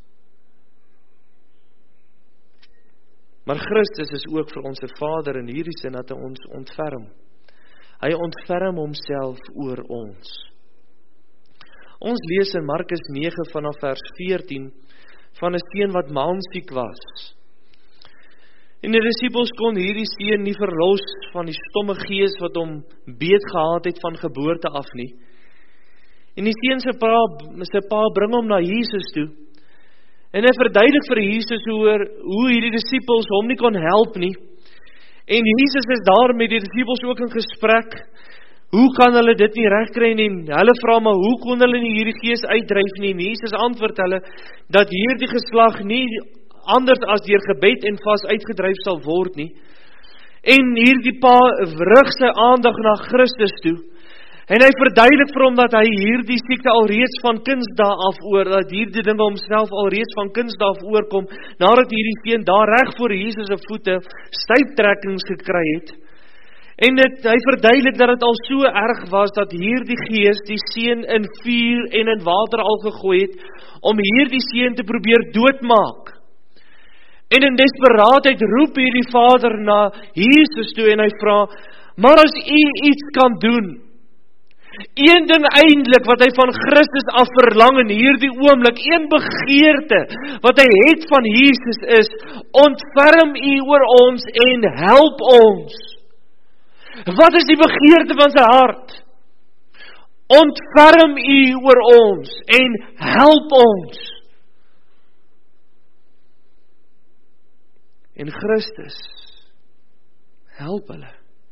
Maar Christus is ook vir ons 'n Vader in hierdie sin dat hy ons ontferm. Hy ontferm homself oor ons. Ons lees in Markus nege vanaf vers veertien van 'n seun wat maansiek was. En die disippels kon hierdie seun nie verlos van die stomme gees wat hom beet gehad het van geboorte af nie. En die seun se pa, sy pa bring hom na Jesus toe. En hy verduidelik vir Jesus hoe, hoe hierdie disippels hom nie kon help nie. En Jesus is daar met die disippels ook in gesprek. Hoe kan hulle dit nie regkry nie? Hulle vra maar, hoe kon hulle nie hierdie gees uitdryf nie? En Jesus antwoord hulle, dat hierdie geslag nie anders as deur gebed en vas uitgedryf sal word nie. En hierdie pa rig sy aandag na Christus toe. En hy verduidelik vir hom dat hy hierdie siekte alreeds van kindsdae af oor, dat hierdie dinge homself alreeds van kindsdae af oorkom, nadat hierdie seun daar reg voor Jesus se voete stuiptrekkings gekry het. En dit, hy verduidelik dat dit al so erg was, dat hierdie gees die seun in vuur en in water al gegooi het, om hierdie seun te probeer doodmaak. En in desperaatheid roep hierdie vader na Jesus toe en hy vra, maar as u iets kan doen, een ding eintlik wat hy van Christus af verlang in hierdie oomblik, een begeerte wat hy het van Jesus is, ontferm u oor ons en help ons. Wat is die begeerte van sy hart? Ontferm u oor ons en help ons. En Christus help hulle.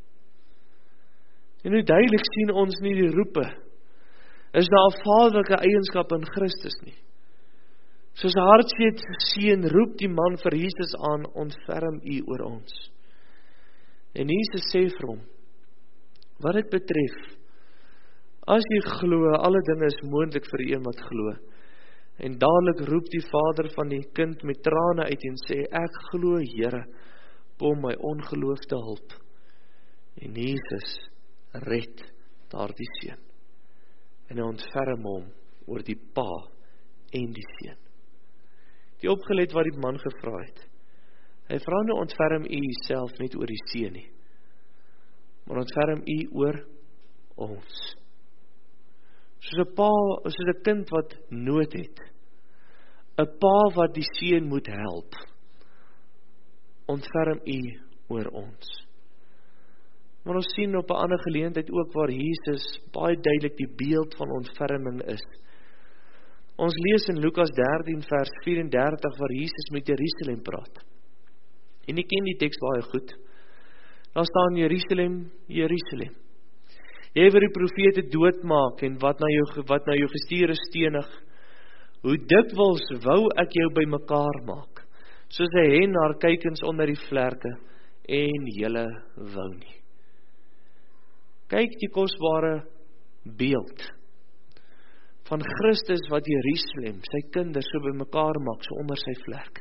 En hoe duidelik sien ons nie die roepe, is daar 'n vaderlike eienskap in Christus nie. Soos 'n hartseer seun roep die man vir Jesus aan, ontferm u oor ons. En Jesus sê vir hom, wat dit betref, as jy glo, alle dinge is moontlik vir die een wat glo. En dadelik roep die vader van die kind met trane uit en sê, ek glo Here, kom my ongeloof te hulp. En Jesus red daardie seun. En hy ontferm hom oor die pa en die seun. Die opgelet wat die man gevra het. Hy vra nou, ontferm u self net oor die seun nie, maar ontferm u oor ons. Soos 'n pa, soos 'n kind wat nood het. 'n pa wat die seun moet help. Ontferm u oor ons. Maar ons sien op 'n ander geleentheid ook waar Jesus baie duidelik die beeld van ontferming is. Ons lees in Lukas dertien vers vyf-en-dertig waar Jesus met Jerusalem praat. En jy ken die teks baie goed. Daar staan Jerusalem, Jerusalem. Jy wat die profete doodmaak en wat na jou, wat na jou gestuur is stenig. Hoe dikwels wou ek jou bymekaar maak, soos 'n hen haar kuikens onder die vlerke, en julle wou nie. Kyk die kosbare beeld van Christus wat Jerusalem, sy kinders so bymekaar maak, so onder sy vlerk.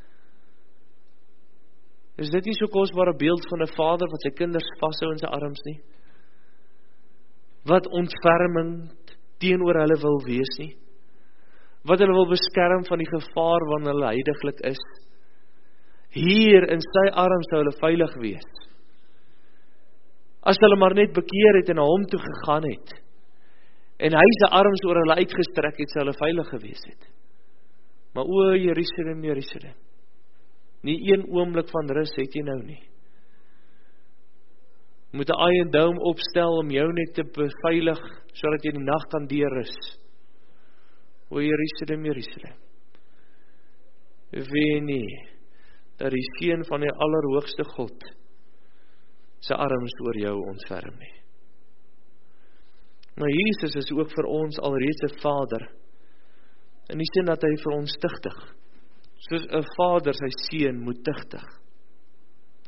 Is dit nie so kosbare beeld van 'n vader wat sy kinders vashou in sy arms nie? Wat ontfermend teenoor hulle wil wees nie? Wat hulle wil beskerm van die gevaar wanneer hulle heiliglik is? Hier in sy arms sou hulle veilig wees. As hulle maar net bekeer het en na hom toe gegaan het, en hy sy arms oor hulle uitgestrek het, sou hulle veilig gewees het. Maar o Jerusalem, Jerusalem, nie een oomblik van rus het jy nou nie. Jy moet 'n Iron Dome opstel om jou net te beveilig, sodat jy die nag kan deurrus. O Jerusalem, Jerusalem, weet nie, dat die seun van die Allerhoogste God sy arms oor jou ontferm nie. Maar Jesus is ook vir ons alreeds 'n Vader, in die sin dat hy vir ons tugtig, soos 'n vader sy seun moet tugtig.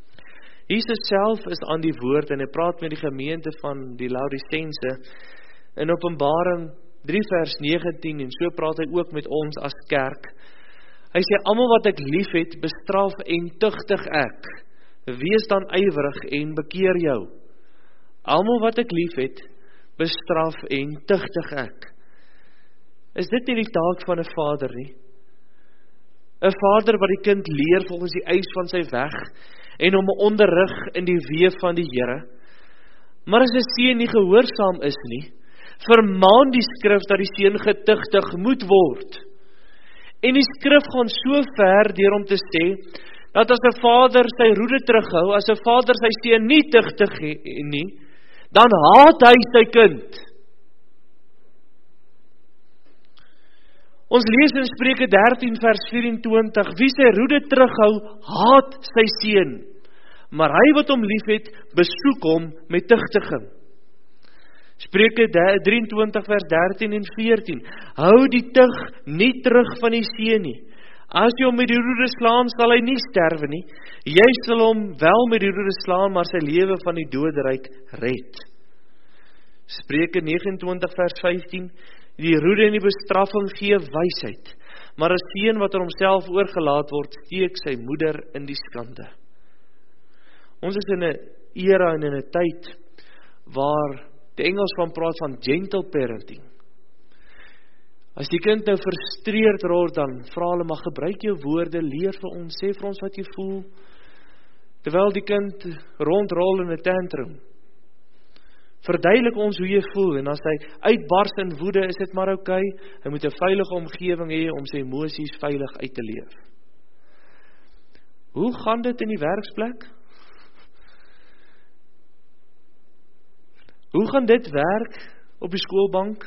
Jesus self is aan die woord en hy praat met die gemeente van die Laodicense in Openbaring drie vers negentien, en so praat hy ook met ons as kerk. Hy sê, almal wat ek lief het, bestraf en tugtig ek. Wees dan ywerig en bekeer jou. Almal wat ek lief het, bestraf en tugtig ek. Is dit nie die taak van 'n vader nie? 'n Vader wat die kind leer volgens die eis van sy weg, en hom onderrig in die weë van die Here. Maar as 'n seun nie gehoorsaam is nie, vermaan die skrif dat die seun getugtig moet word. En die skrif gaan so ver deur om te sê, dat as 'n vader sy roede terughou, as 'n vader sy seun nie tugtig nie, dan haat hy sy kind. Ons lees in Spreuke dertien vers vyf-en-twintig, wie sy roede terughou, haat sy seun, maar hy wat hom liefhet, besoek hom met tugtiging. Spreuke drie en twintig vers dertien en veertien, hou die tug nie terug van die seun nie. As jy hom met die roede slaan, sal hy nie sterwe nie. Jy sal hom wel met die roede slaan, maar sy lewe van die doderyk red. Spreuke nege en twintig vers vyftien, die roede en die bestraffing gee wysheid, maar 'n seun wat aan homself oorgelaat word, steek sy moeder in die skande. Ons is in 'n era en in 'n tyd waar die Engels van praat van gentle parenting. As die kind nou frustreerd word, dan vra hulle, maar gebruik jou woorde, leer vir ons, sê vir ons wat jy voel, terwyl die kind rondrol in 'n tantrum. Verduidelik ons hoe jy voel, en as hy uitbars in woede, is dit maar oukei, hy moet 'n veilige omgewing hê om sy emosies veilig uit te leef. Hoe gaan dit in die werksplek? Hoe gaan dit werk op die skoolbank?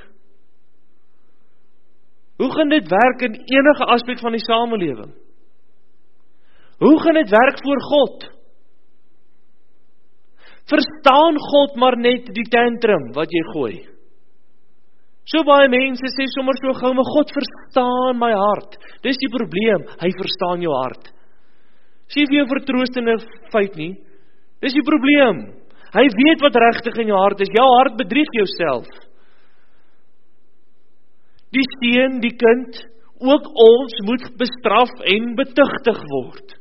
Hoe gaan dit werk in enige aspek van die samelewing? Hoe gaan dit werk voor God? Verstaan God maar net die tantrum wat jy gooi? So baie mense sê sommer so gou, maar God verstaan my hart. Dis die probleem, hy verstaan jou hart. Sê vir jou vertroostende feit nie, dis die probleem. Hy weet wat regtig in jou hart is, jou hart bedrieg jouself. Die seun, die kind, ook ons moet bestraf en betugtig word.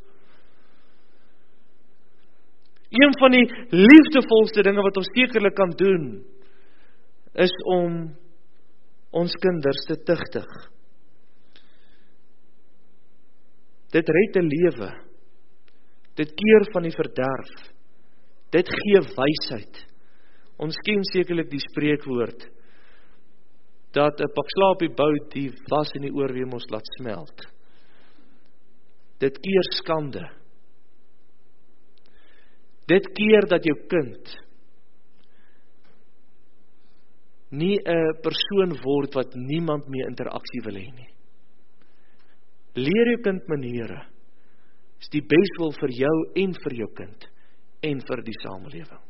Een van die liefdevolste dinge wat ons sekerlik kan doen, is om ons kinders te tugtig. Dit red 'n lewe. Dit keer van die verderf. Dit gee wysheid. Ons ken sekerlik die spreekwoord, dat 'n pak slaapie bou die was in die oorweem ons laat smelt. Dit keer skande. Dit keer dat jou kind nie 'n persoon word wat niemand meer interaksie wil hê nie. Leer jou kind maniere. Is die beswil vir jou en vir jou kind en vir die samelewing.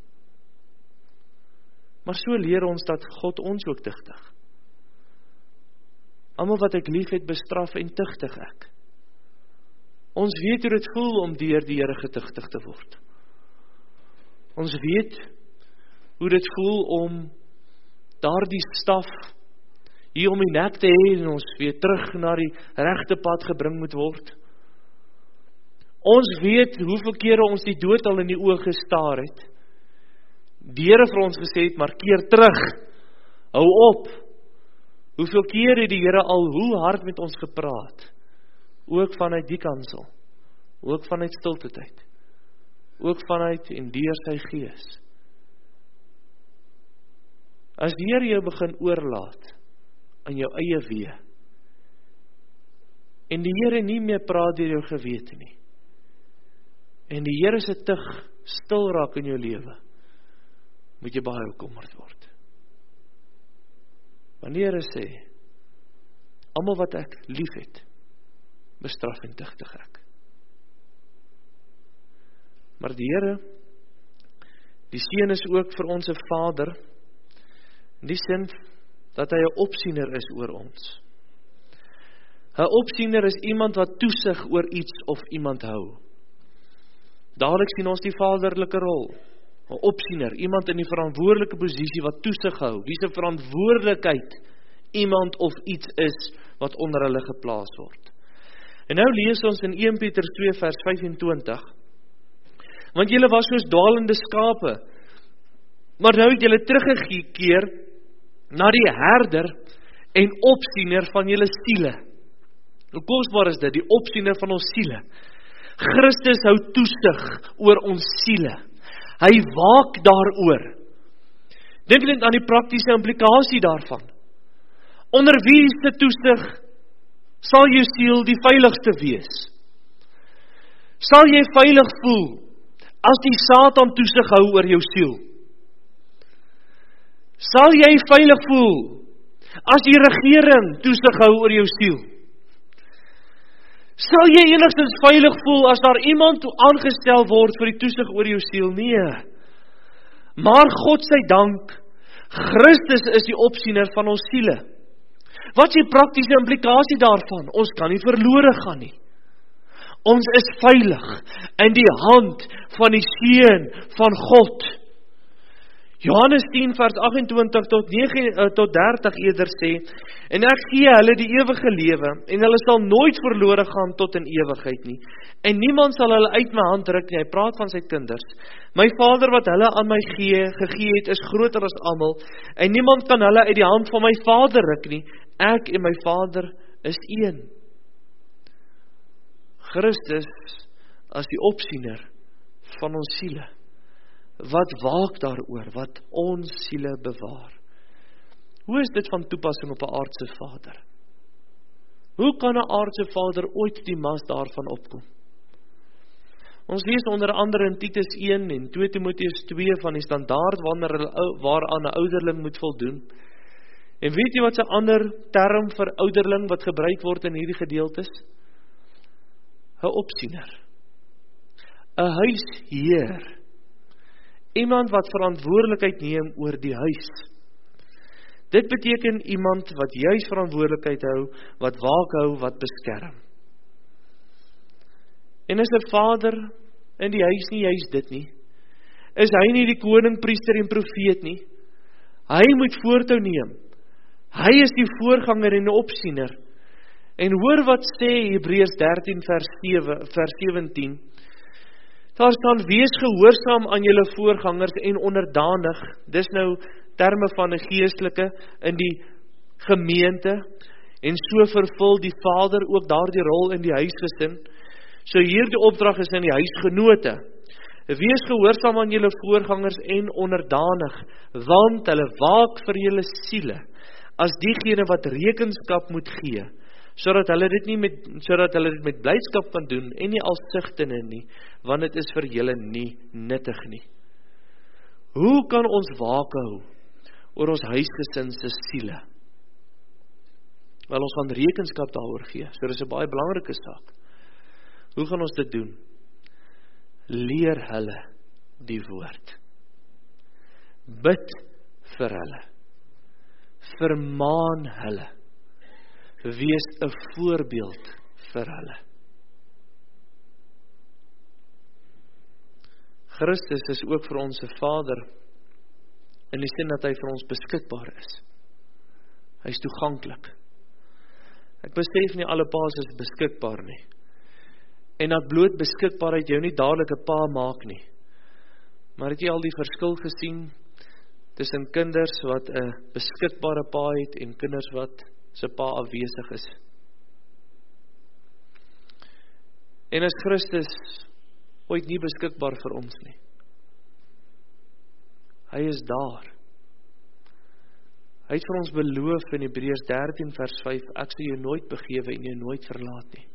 Maar so leer ons dat God ons ook tugtig. Almal wat ek lief het, bestraf en tugtig ek. Ons weet hoe dit voel om deur die Here getugtig te word. Ons weet hoe dit voel om daardie staf hier om die nek te hê en ons weer terug na die regte pad gebring moet word. Ons weet hoeveel kere ons die dood al in die oë gestaar het. Die Here vir ons gesê het, maar keer terug, hou op. Hoeveel keer het die Here al hoe hard met ons gepraat, ook vanuit die kansel, ook vanuit stilte tyd, ook vanuit en deur sy gees. As die Here jou begin oorlaat aan jou eie wee, en die Here nie meer praat deur jou gewete nie, en die Here se tug stil raak in jou lewe, moet jy baie bekommerd word. Wanneer hy sê, almal wat ek lief het, bestraf en tugtig ek. Maar die Here, die Seun is ook vir ons 'n Vader, in die sin dat hy 'n opsiener is oor ons. 'n Opsiener is iemand wat toesig oor iets of iemand hou. Dadelik sien ons die vaderlike rol. 'n opsiener, iemand in die verantwoordelike posisie wat toesig hou, wie se verantwoordelikheid iemand of iets is wat onder hulle geplaas word. En nou lees ons in Eerste Petrus twee vers vyf-en-twintig, want julle was soos dwaalende skape, maar nou het julle teruggekeer na die herder en opsiener van julle siele. Hoe kosbaar is dit, die opsiener van ons siele. Christus hou toesig oor ons siele. Hy waak daaroor. Dink net aan die praktiese implikasie daarvan. Onder wie se toesig sal jou siel die veiligste wees? Sal jy veilig voel as die Satan toesig hou oor jou siel? Sal jy veilig voel as die regering toesig hou oor jou siel? Sal jy enigstens veilig voel as daar iemand aangestel word vir die toesig oor jou siel? Nee. Maar God sy dank, Christus is die opsiener van ons siele. Wat is die praktiese implikasie daarvan? Ons kan nie verlore gaan nie. Ons is veilig in die hand van die Seun van God. Johannes tien vers agt-en-twintig tot nege tot dertig eerder sê, en ek gee hulle die ewige lewe, en hulle sal nooit verlore gaan tot in ewigheid nie, en niemand sal hulle uit my hand ruk nie. Hy praat van sy kinders. My Vader wat hulle aan my gee, gegee het, is groter as almal, en niemand kan hulle uit die hand van my Vader ruk nie. Ek en my Vader is een. Christus as die opsiener van ons siele, wat waak daaroor, wat ons siele bewaar. Hoe is dit van toepassing op 'n aardse vader? Hoe kan 'n aardse vader ooit die mas daarvan opkom? Ons lees onder andere in Titus een en twee Timoteus twee van die standaard wanneer hulle waaraan 'n ouderling moet voldoen. En weet jy wat 'n ander term vir ouderling wat gebruik word in hierdie gedeeltes? 'n Opsiener. 'n Huisheer. Iemand wat verantwoordelikheid neem oor die huis. Dit beteken iemand wat juis verantwoordelikheid hou, wat waak hou, wat beskerm. En is 'n vader in die huis nie juis dit nie? Is hy nie die koning, priester en profeet nie? Hy moet voortou neem. Hy is die voorganger en die opsiener. En hoor wat sê Hebreërs dertien vers sewe, vers sewentien. Daar staan, wees gehoorsaam aan julle voorgangers en onderdanig. Dis nou terme van 'n geestelike in die gemeente. En so vervul die vader ook daardie rol in die huisgesin. So hierdie opdrag is in die huisgenote. Wees gehoorsaam aan julle voorgangers en onderdanig, want hulle waak vir julle siele, as diegene wat rekenskap moet gee, sodat hulle dit nie met sodat hulle dit met blydskap kan doen en nie als sigtene nie, want dit is vir julle nie nuttig nie. Hoe kan ons waak hou oor ons huisgesin se siele? Wel, ons gaan rekenskap daaroor gee. So dis 'n baie belangrike saak. Hoe gaan ons dit doen? Leer hulle die woord. Bid vir hulle. Vermaan hulle. Wees 'n voorbeeld vir hulle. Christus is ook vir ons 'n Vader, in die sin dat hy vir ons beskikbaar is. Hy is toeganklik. Ek besef nie alle paas is beskikbaar nie. En dat bloot beskikbaarheid jou nie dadelik 'n pa maak nie. Maar het jy al die verskil gesien tussen kinders wat 'n beskikbare pa het en kinders wat sy pa afwesig is? En is Christus ooit nie beskikbaar vir ons nie? Hy is daar. Hy het vir ons beloof in Hebreërs dertien vers vyf, ek sal jou nooit begewe en jou nooit verlaat nie.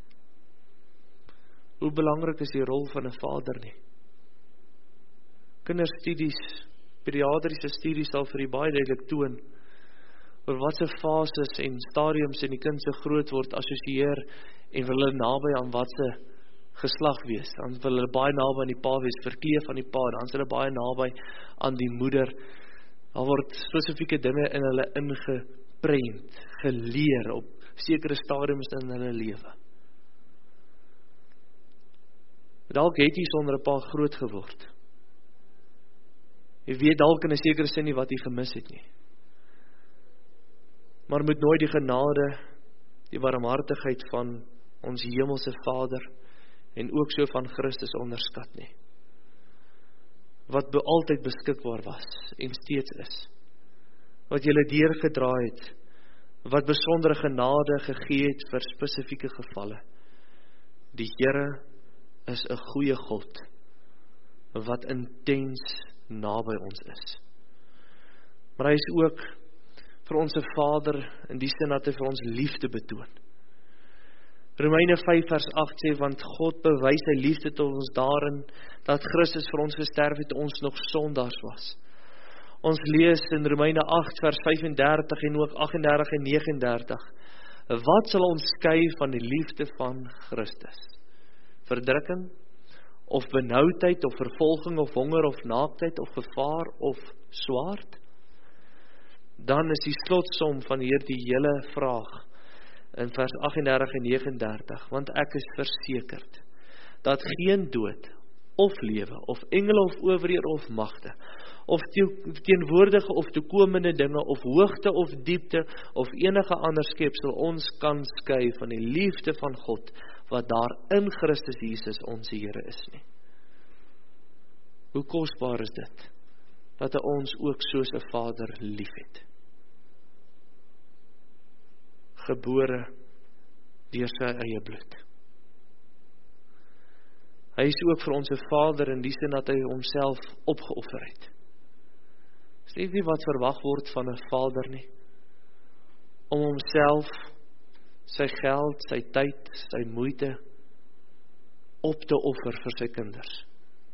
Hoe belangrik is die rol van 'n vader nie? Kinderstudies, pediatriese studies sal vir u baie duidelik toon oor wat se fases en stadiums in die kind se groot word assosieer en wil hulle naby aan wat se geslag wees. Dan wil hulle baie naby aan die pa wees, verkleef aan die pa, dan is hulle baie naby aan die moeder. Daar word spesifieke dinge in hulle ingeprent, geleer op sekere stadiums in hulle lewe. Dalk het jy sonder 'n pa groot geword. Jy weet dalk in 'n sekere sin nie wat jy gemis het nie. Maar moet nooit die genade, die barmhartigheid van ons hemelse Vader en ook so van Christus onderskat nie. Wat be altyd beskikbaar was en steeds is. Wat julle deurgedraai het, wat besondere genade gegee het vir spesifieke gevalle. Die Here is 'n goeie God, wat intens naby ons is. Maar hy is ook vir ons 'n Vader, in die sin dat hy vir ons liefde betoon. Romeine vyf vers agt sê, want God bewys sy liefde tot ons daarin, dat Christus vir ons gesterf het, ons nog sondaars was. Ons lees in Romeine agt vers vyf en dertig en ook agt en dertig en nege en dertig, wat sal ons skei van die liefde van Christus? Verdrukking, of benoudheid, of vervolging, of honger, of naaktheid, of gevaar, of swaard? Dan is die slotsom van hier die hele vraag, in vers agt en dertig en nege en dertig, want ek is versekerd, dat geen dood, of lewe, of engele, of owerhede, of magte, of teenwoordige, of toekomende dinge, of hoogte, of diepte, of enige ander skepsel ons kan skei van die liefde van God, wat daar in Christus Jesus ons Here is nie. Hoe kosbaar is dit, dat hy ons ook soos 'n Vader lief het. Gebore deur sy eie bloed. Hy is ook vir ons 'n Vader in die sin dat hy homself opgeoffer het. Is nie wat verwag word van 'n Vader nie, om homself, sy geld, sy tyd, sy moeite op te offer vir sy kinders.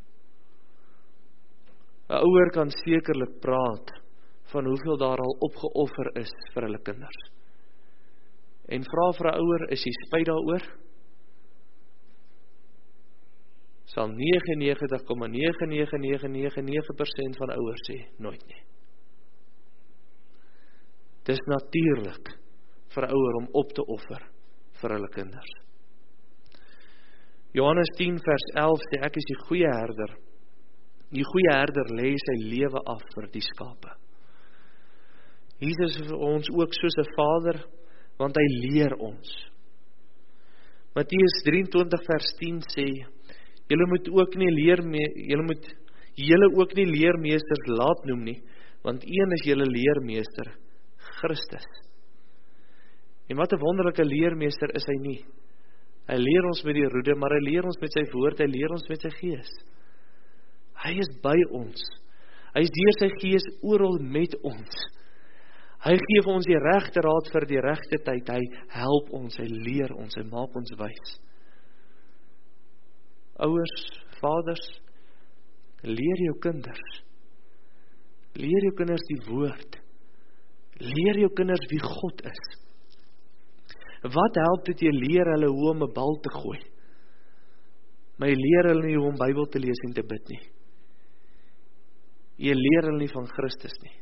'n Ouer kan sekerlik praat van hoeveel daar al opgeoffer is vir hulle kinders. En vra vir 'n ouer, is jy spyt daaroor? Sal negenennegentig komma nege nege nege nege nege persent van ouers sê, nooit nie. Dis natuurlik vir 'n ouer om op te offer vir hulle kinders. Johannes tien vers elf sê, ek is die goeie herder. Die goeie herder lê sy lewe af vir die skape. Jesus is vir ons ook soos 'n Vader, want hy leer ons. Matteus drieëntwintig vers tien sê, julle moet ook nie leer julle moet julle ook nie leermeesters laat noem nie, want een is julle leermeester, Christus. En wat 'n wonderlike leermeester is hy nie. Hy leer ons met die roede, maar hy leer ons met sy woord, hy leer ons met sy gees. Hy is by ons. Hy is deur sy gees oral met ons. Hy gee vir ons die regte raad vir die regte tyd. Hy help ons, hy leer ons, hy maak ons wys. Ouers, vaders, leer jou kinders. Leer jou kinders die woord. Leer jou kinders wie God is. Wat help dit jy leer hulle hoe om 'n bal te gooi? Maar jy leer hulle nie hoe om Bybel te lees en te bid nie. Jy leer hulle nie van Christus nie.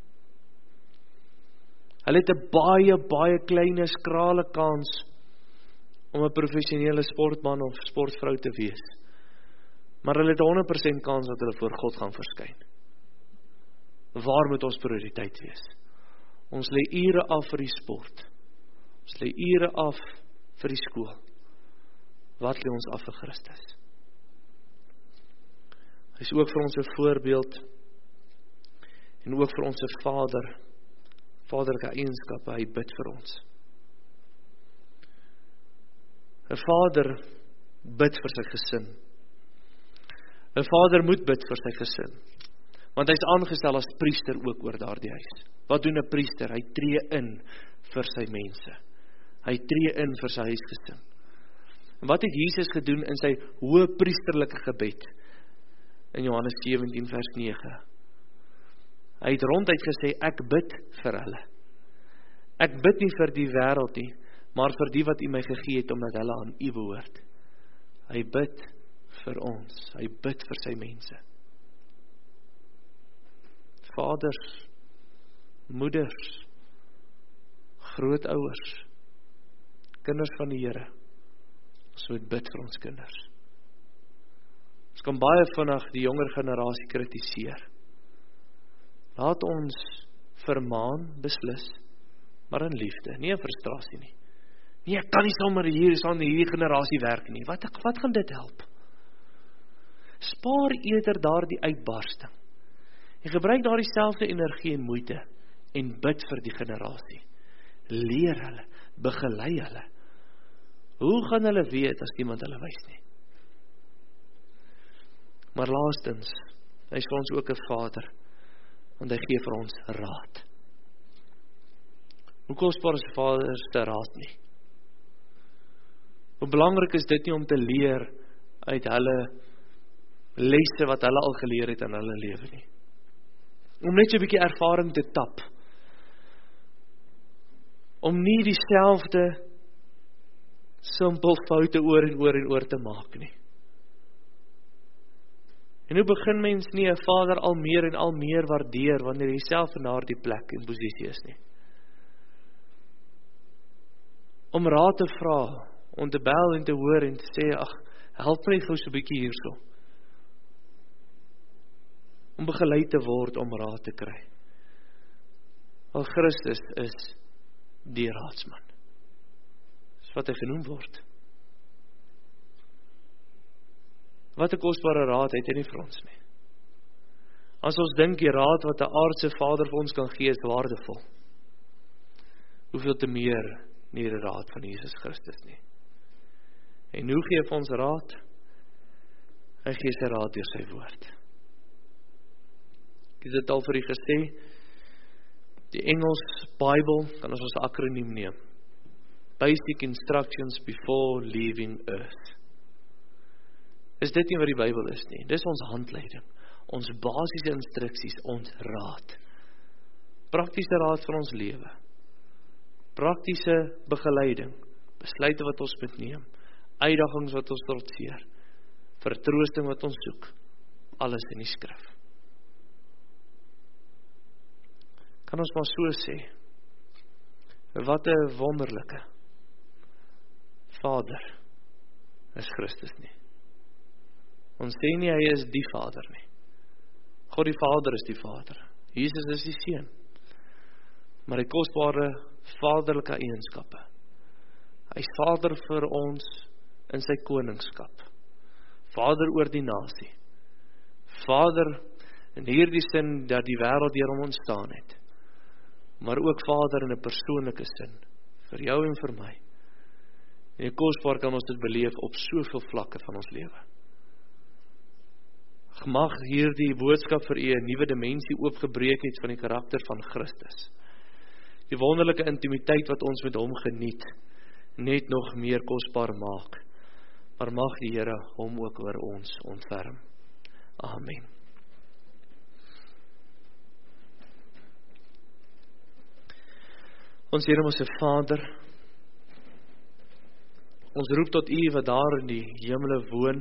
Hulle het 'n baie, baie klein, skrale kans om 'n professionele sportman of sportvrou te wees. Maar hulle het honderd persent kans dat hulle voor God gaan verskyn. Waar moet ons prioriteit wees? Ons lê ure af vir die sport. Ons lê ure af vir die skool. Wat lê ons af vir Christus? Hy is ook vir ons 'n voorbeeld en ook vir ons 'n Vader, vaderlike eienskappe, hy bid vir ons. 'n Vader bid vir sy gesin. 'n Vader moet bid vir sy gesin, want hy is aangestel as priester ook oor daardie huis. Wat doen 'n priester? Hy tree in vir sy mense. Hy tree in vir sy huisgesin. En wat het Jesus gedoen in sy hoë priesterlike gebed? In Johannes sewentien vers nege. Hy het ronduit gesê, ek bid vir hulle. Ek bid nie vir die wêreld nie, maar vir die wat U my gegee het, omdat hulle aan U behoort. Hy bid vir ons. Hy bid vir sy mense. Vaders, moeders, grootouers, kinders van die Here, ons moet bid vir ons kinders. Ons kan baie vinnig die jonger generasie kritiseer. Laat ons vermaan, beslis, maar in liefde, nie in frustrasie nie. Nee, ek kan nie sommer hier is aan hierdie generasie werk nie. Wat, wat gaan dit help? Spaar eerder daardie uitbarsting. En gebruik daardie selfde energie en moeite en bid vir die generasie. Leer hulle, begelei hulle. Hoe gaan hulle weet as iemand hulle wys nie? Maar laastens, hy is vir ons ook 'n Vader, want hy gee vir ons raad. Hoe kosbaar is Vader se raad nie? Hoe belangrik is dit nie om te leer uit hulle lesse wat hulle al geleer het in hulle lewe nie. Om net so 'n bietjie ervaring te tap. Om nie dieselfde simpel foute oor en oor en oor te maak nie. En hoe begin mens nie 'n Vader al meer en al meer waardeer wanneer jy self in daardie plek en posisie is nie. Om raad te vra, om te bel en te hoor en te sê, ag, help my gou so 'n bietjie hierso. Om begeleid te word om raad te kry. Al Christus is die raadsman. Dis wat hy genoem word. Wat 'n kosbare raad het hy nie vir ons nie. As ons dink die raad wat 'n aardse Vader vir ons kan gee is waardevol, hoeveel te meer nie die raad van Jesus Christus nie. En hoe gee hy vir ons raad? Hy gee sy raad deur sy woord. Ek het dit al vir u gesê, die Engels Bible kan ons as akroniem neem. Basic Instructions Before Leaving Earth. Is dit nie wat die Bybel is nie? Dis ons handleiding, ons basiese instruksies, ons raad. Praktiese raad vir ons lewe. Praktiese begeleiding, besluite wat ons moet neem, uitdagings wat ons trotseer, vertroosting wat ons soek, alles in die skrif. Kan ons maar so sê, wat 'n wonderlike Vader is Christus nie. Ons sê nie hy is die Vader nie. God die Vader is die Vader. Jesus is die Seun. Maar hy kosbare vaderlike eienskappe. Hy is Vader vir ons in sy koningskap. Vader oor die nasie. Vader in hierdie sin dat die wêreld deur hom ontstaan het. Maar ook Vader in 'n persoonlike sin vir jou en vir my. En kosbaar kan ons dit beleef op soveel vlakke van ons lewe. Mag hierdie boodskap vir u 'n nuwe dimensie oopgebreek het van die karakter van Christus. Die wonderlike intimiteit wat ons met hom geniet, net nog meer kosbaar maak. Maar mag die Here hom ook oor ons ontferm. Amen. Ons Here, ons Vader, ons roep tot u wat daar in die hemele woon.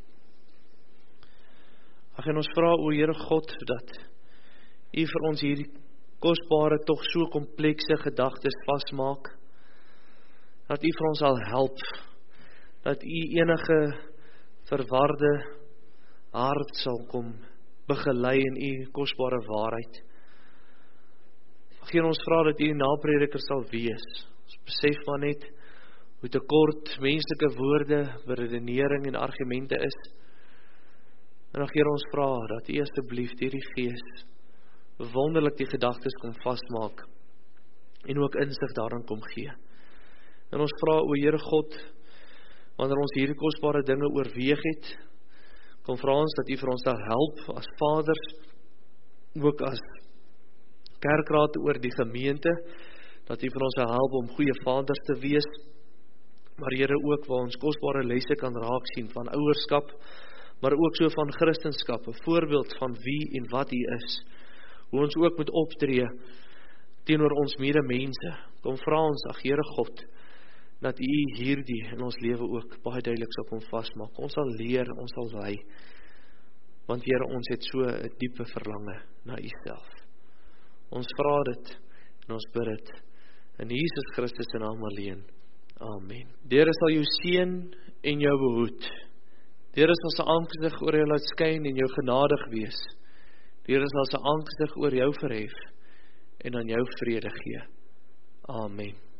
Ag, en ons vra o Here God dat u vir ons hierdie kosbare, tog so komplekse gedagtes vasmaak, dat u vir ons sal help, dat u enige verwarde hart sal kom begelei in u kosbare waarheid. Ag, en ons vra dat u naprediker sal wees. Ons besef maar net hoe te kort menslike woorde, beredenering en argumente is. En ag, Here, ons vra dat u asseblief deur die Gees wonderlik die gedagtes kom vasmaak en ook insig daarin kom gee. En ons vra o Here God, wanneer ons hierdie kosbare dinge oorweeg het, kom vra ons dat u vir ons sal help as vaders, ook as kerkraad oor die gemeente, dat u vir ons sal help om goeie vaders te wees, maar Here ook waar ons kosbare lesse kan raak sien van ouerskap, maar ook so van Christenskap, 'n voorbeeld van wie en wat u is, hoe ons ook moet optree teenoor ons medemense. Kom vra ons, ag Here God, dat u hierdie in ons lewe ook baie duidelik sal kom vasmaak. Ons sal leer, ons sal lei, want Here, ons het so 'n diepe verlange na u self. Ons vra dit en ons bid dit in Jesus Christus se naam alleen. Amen. Die Here sal jou seën en jou behoed. Die Here sal sy aangesig oor jou laat skyn en jou genadig wees. Die Here sal sy aangesig oor jou verhef en aan jou vrede gee. Amen.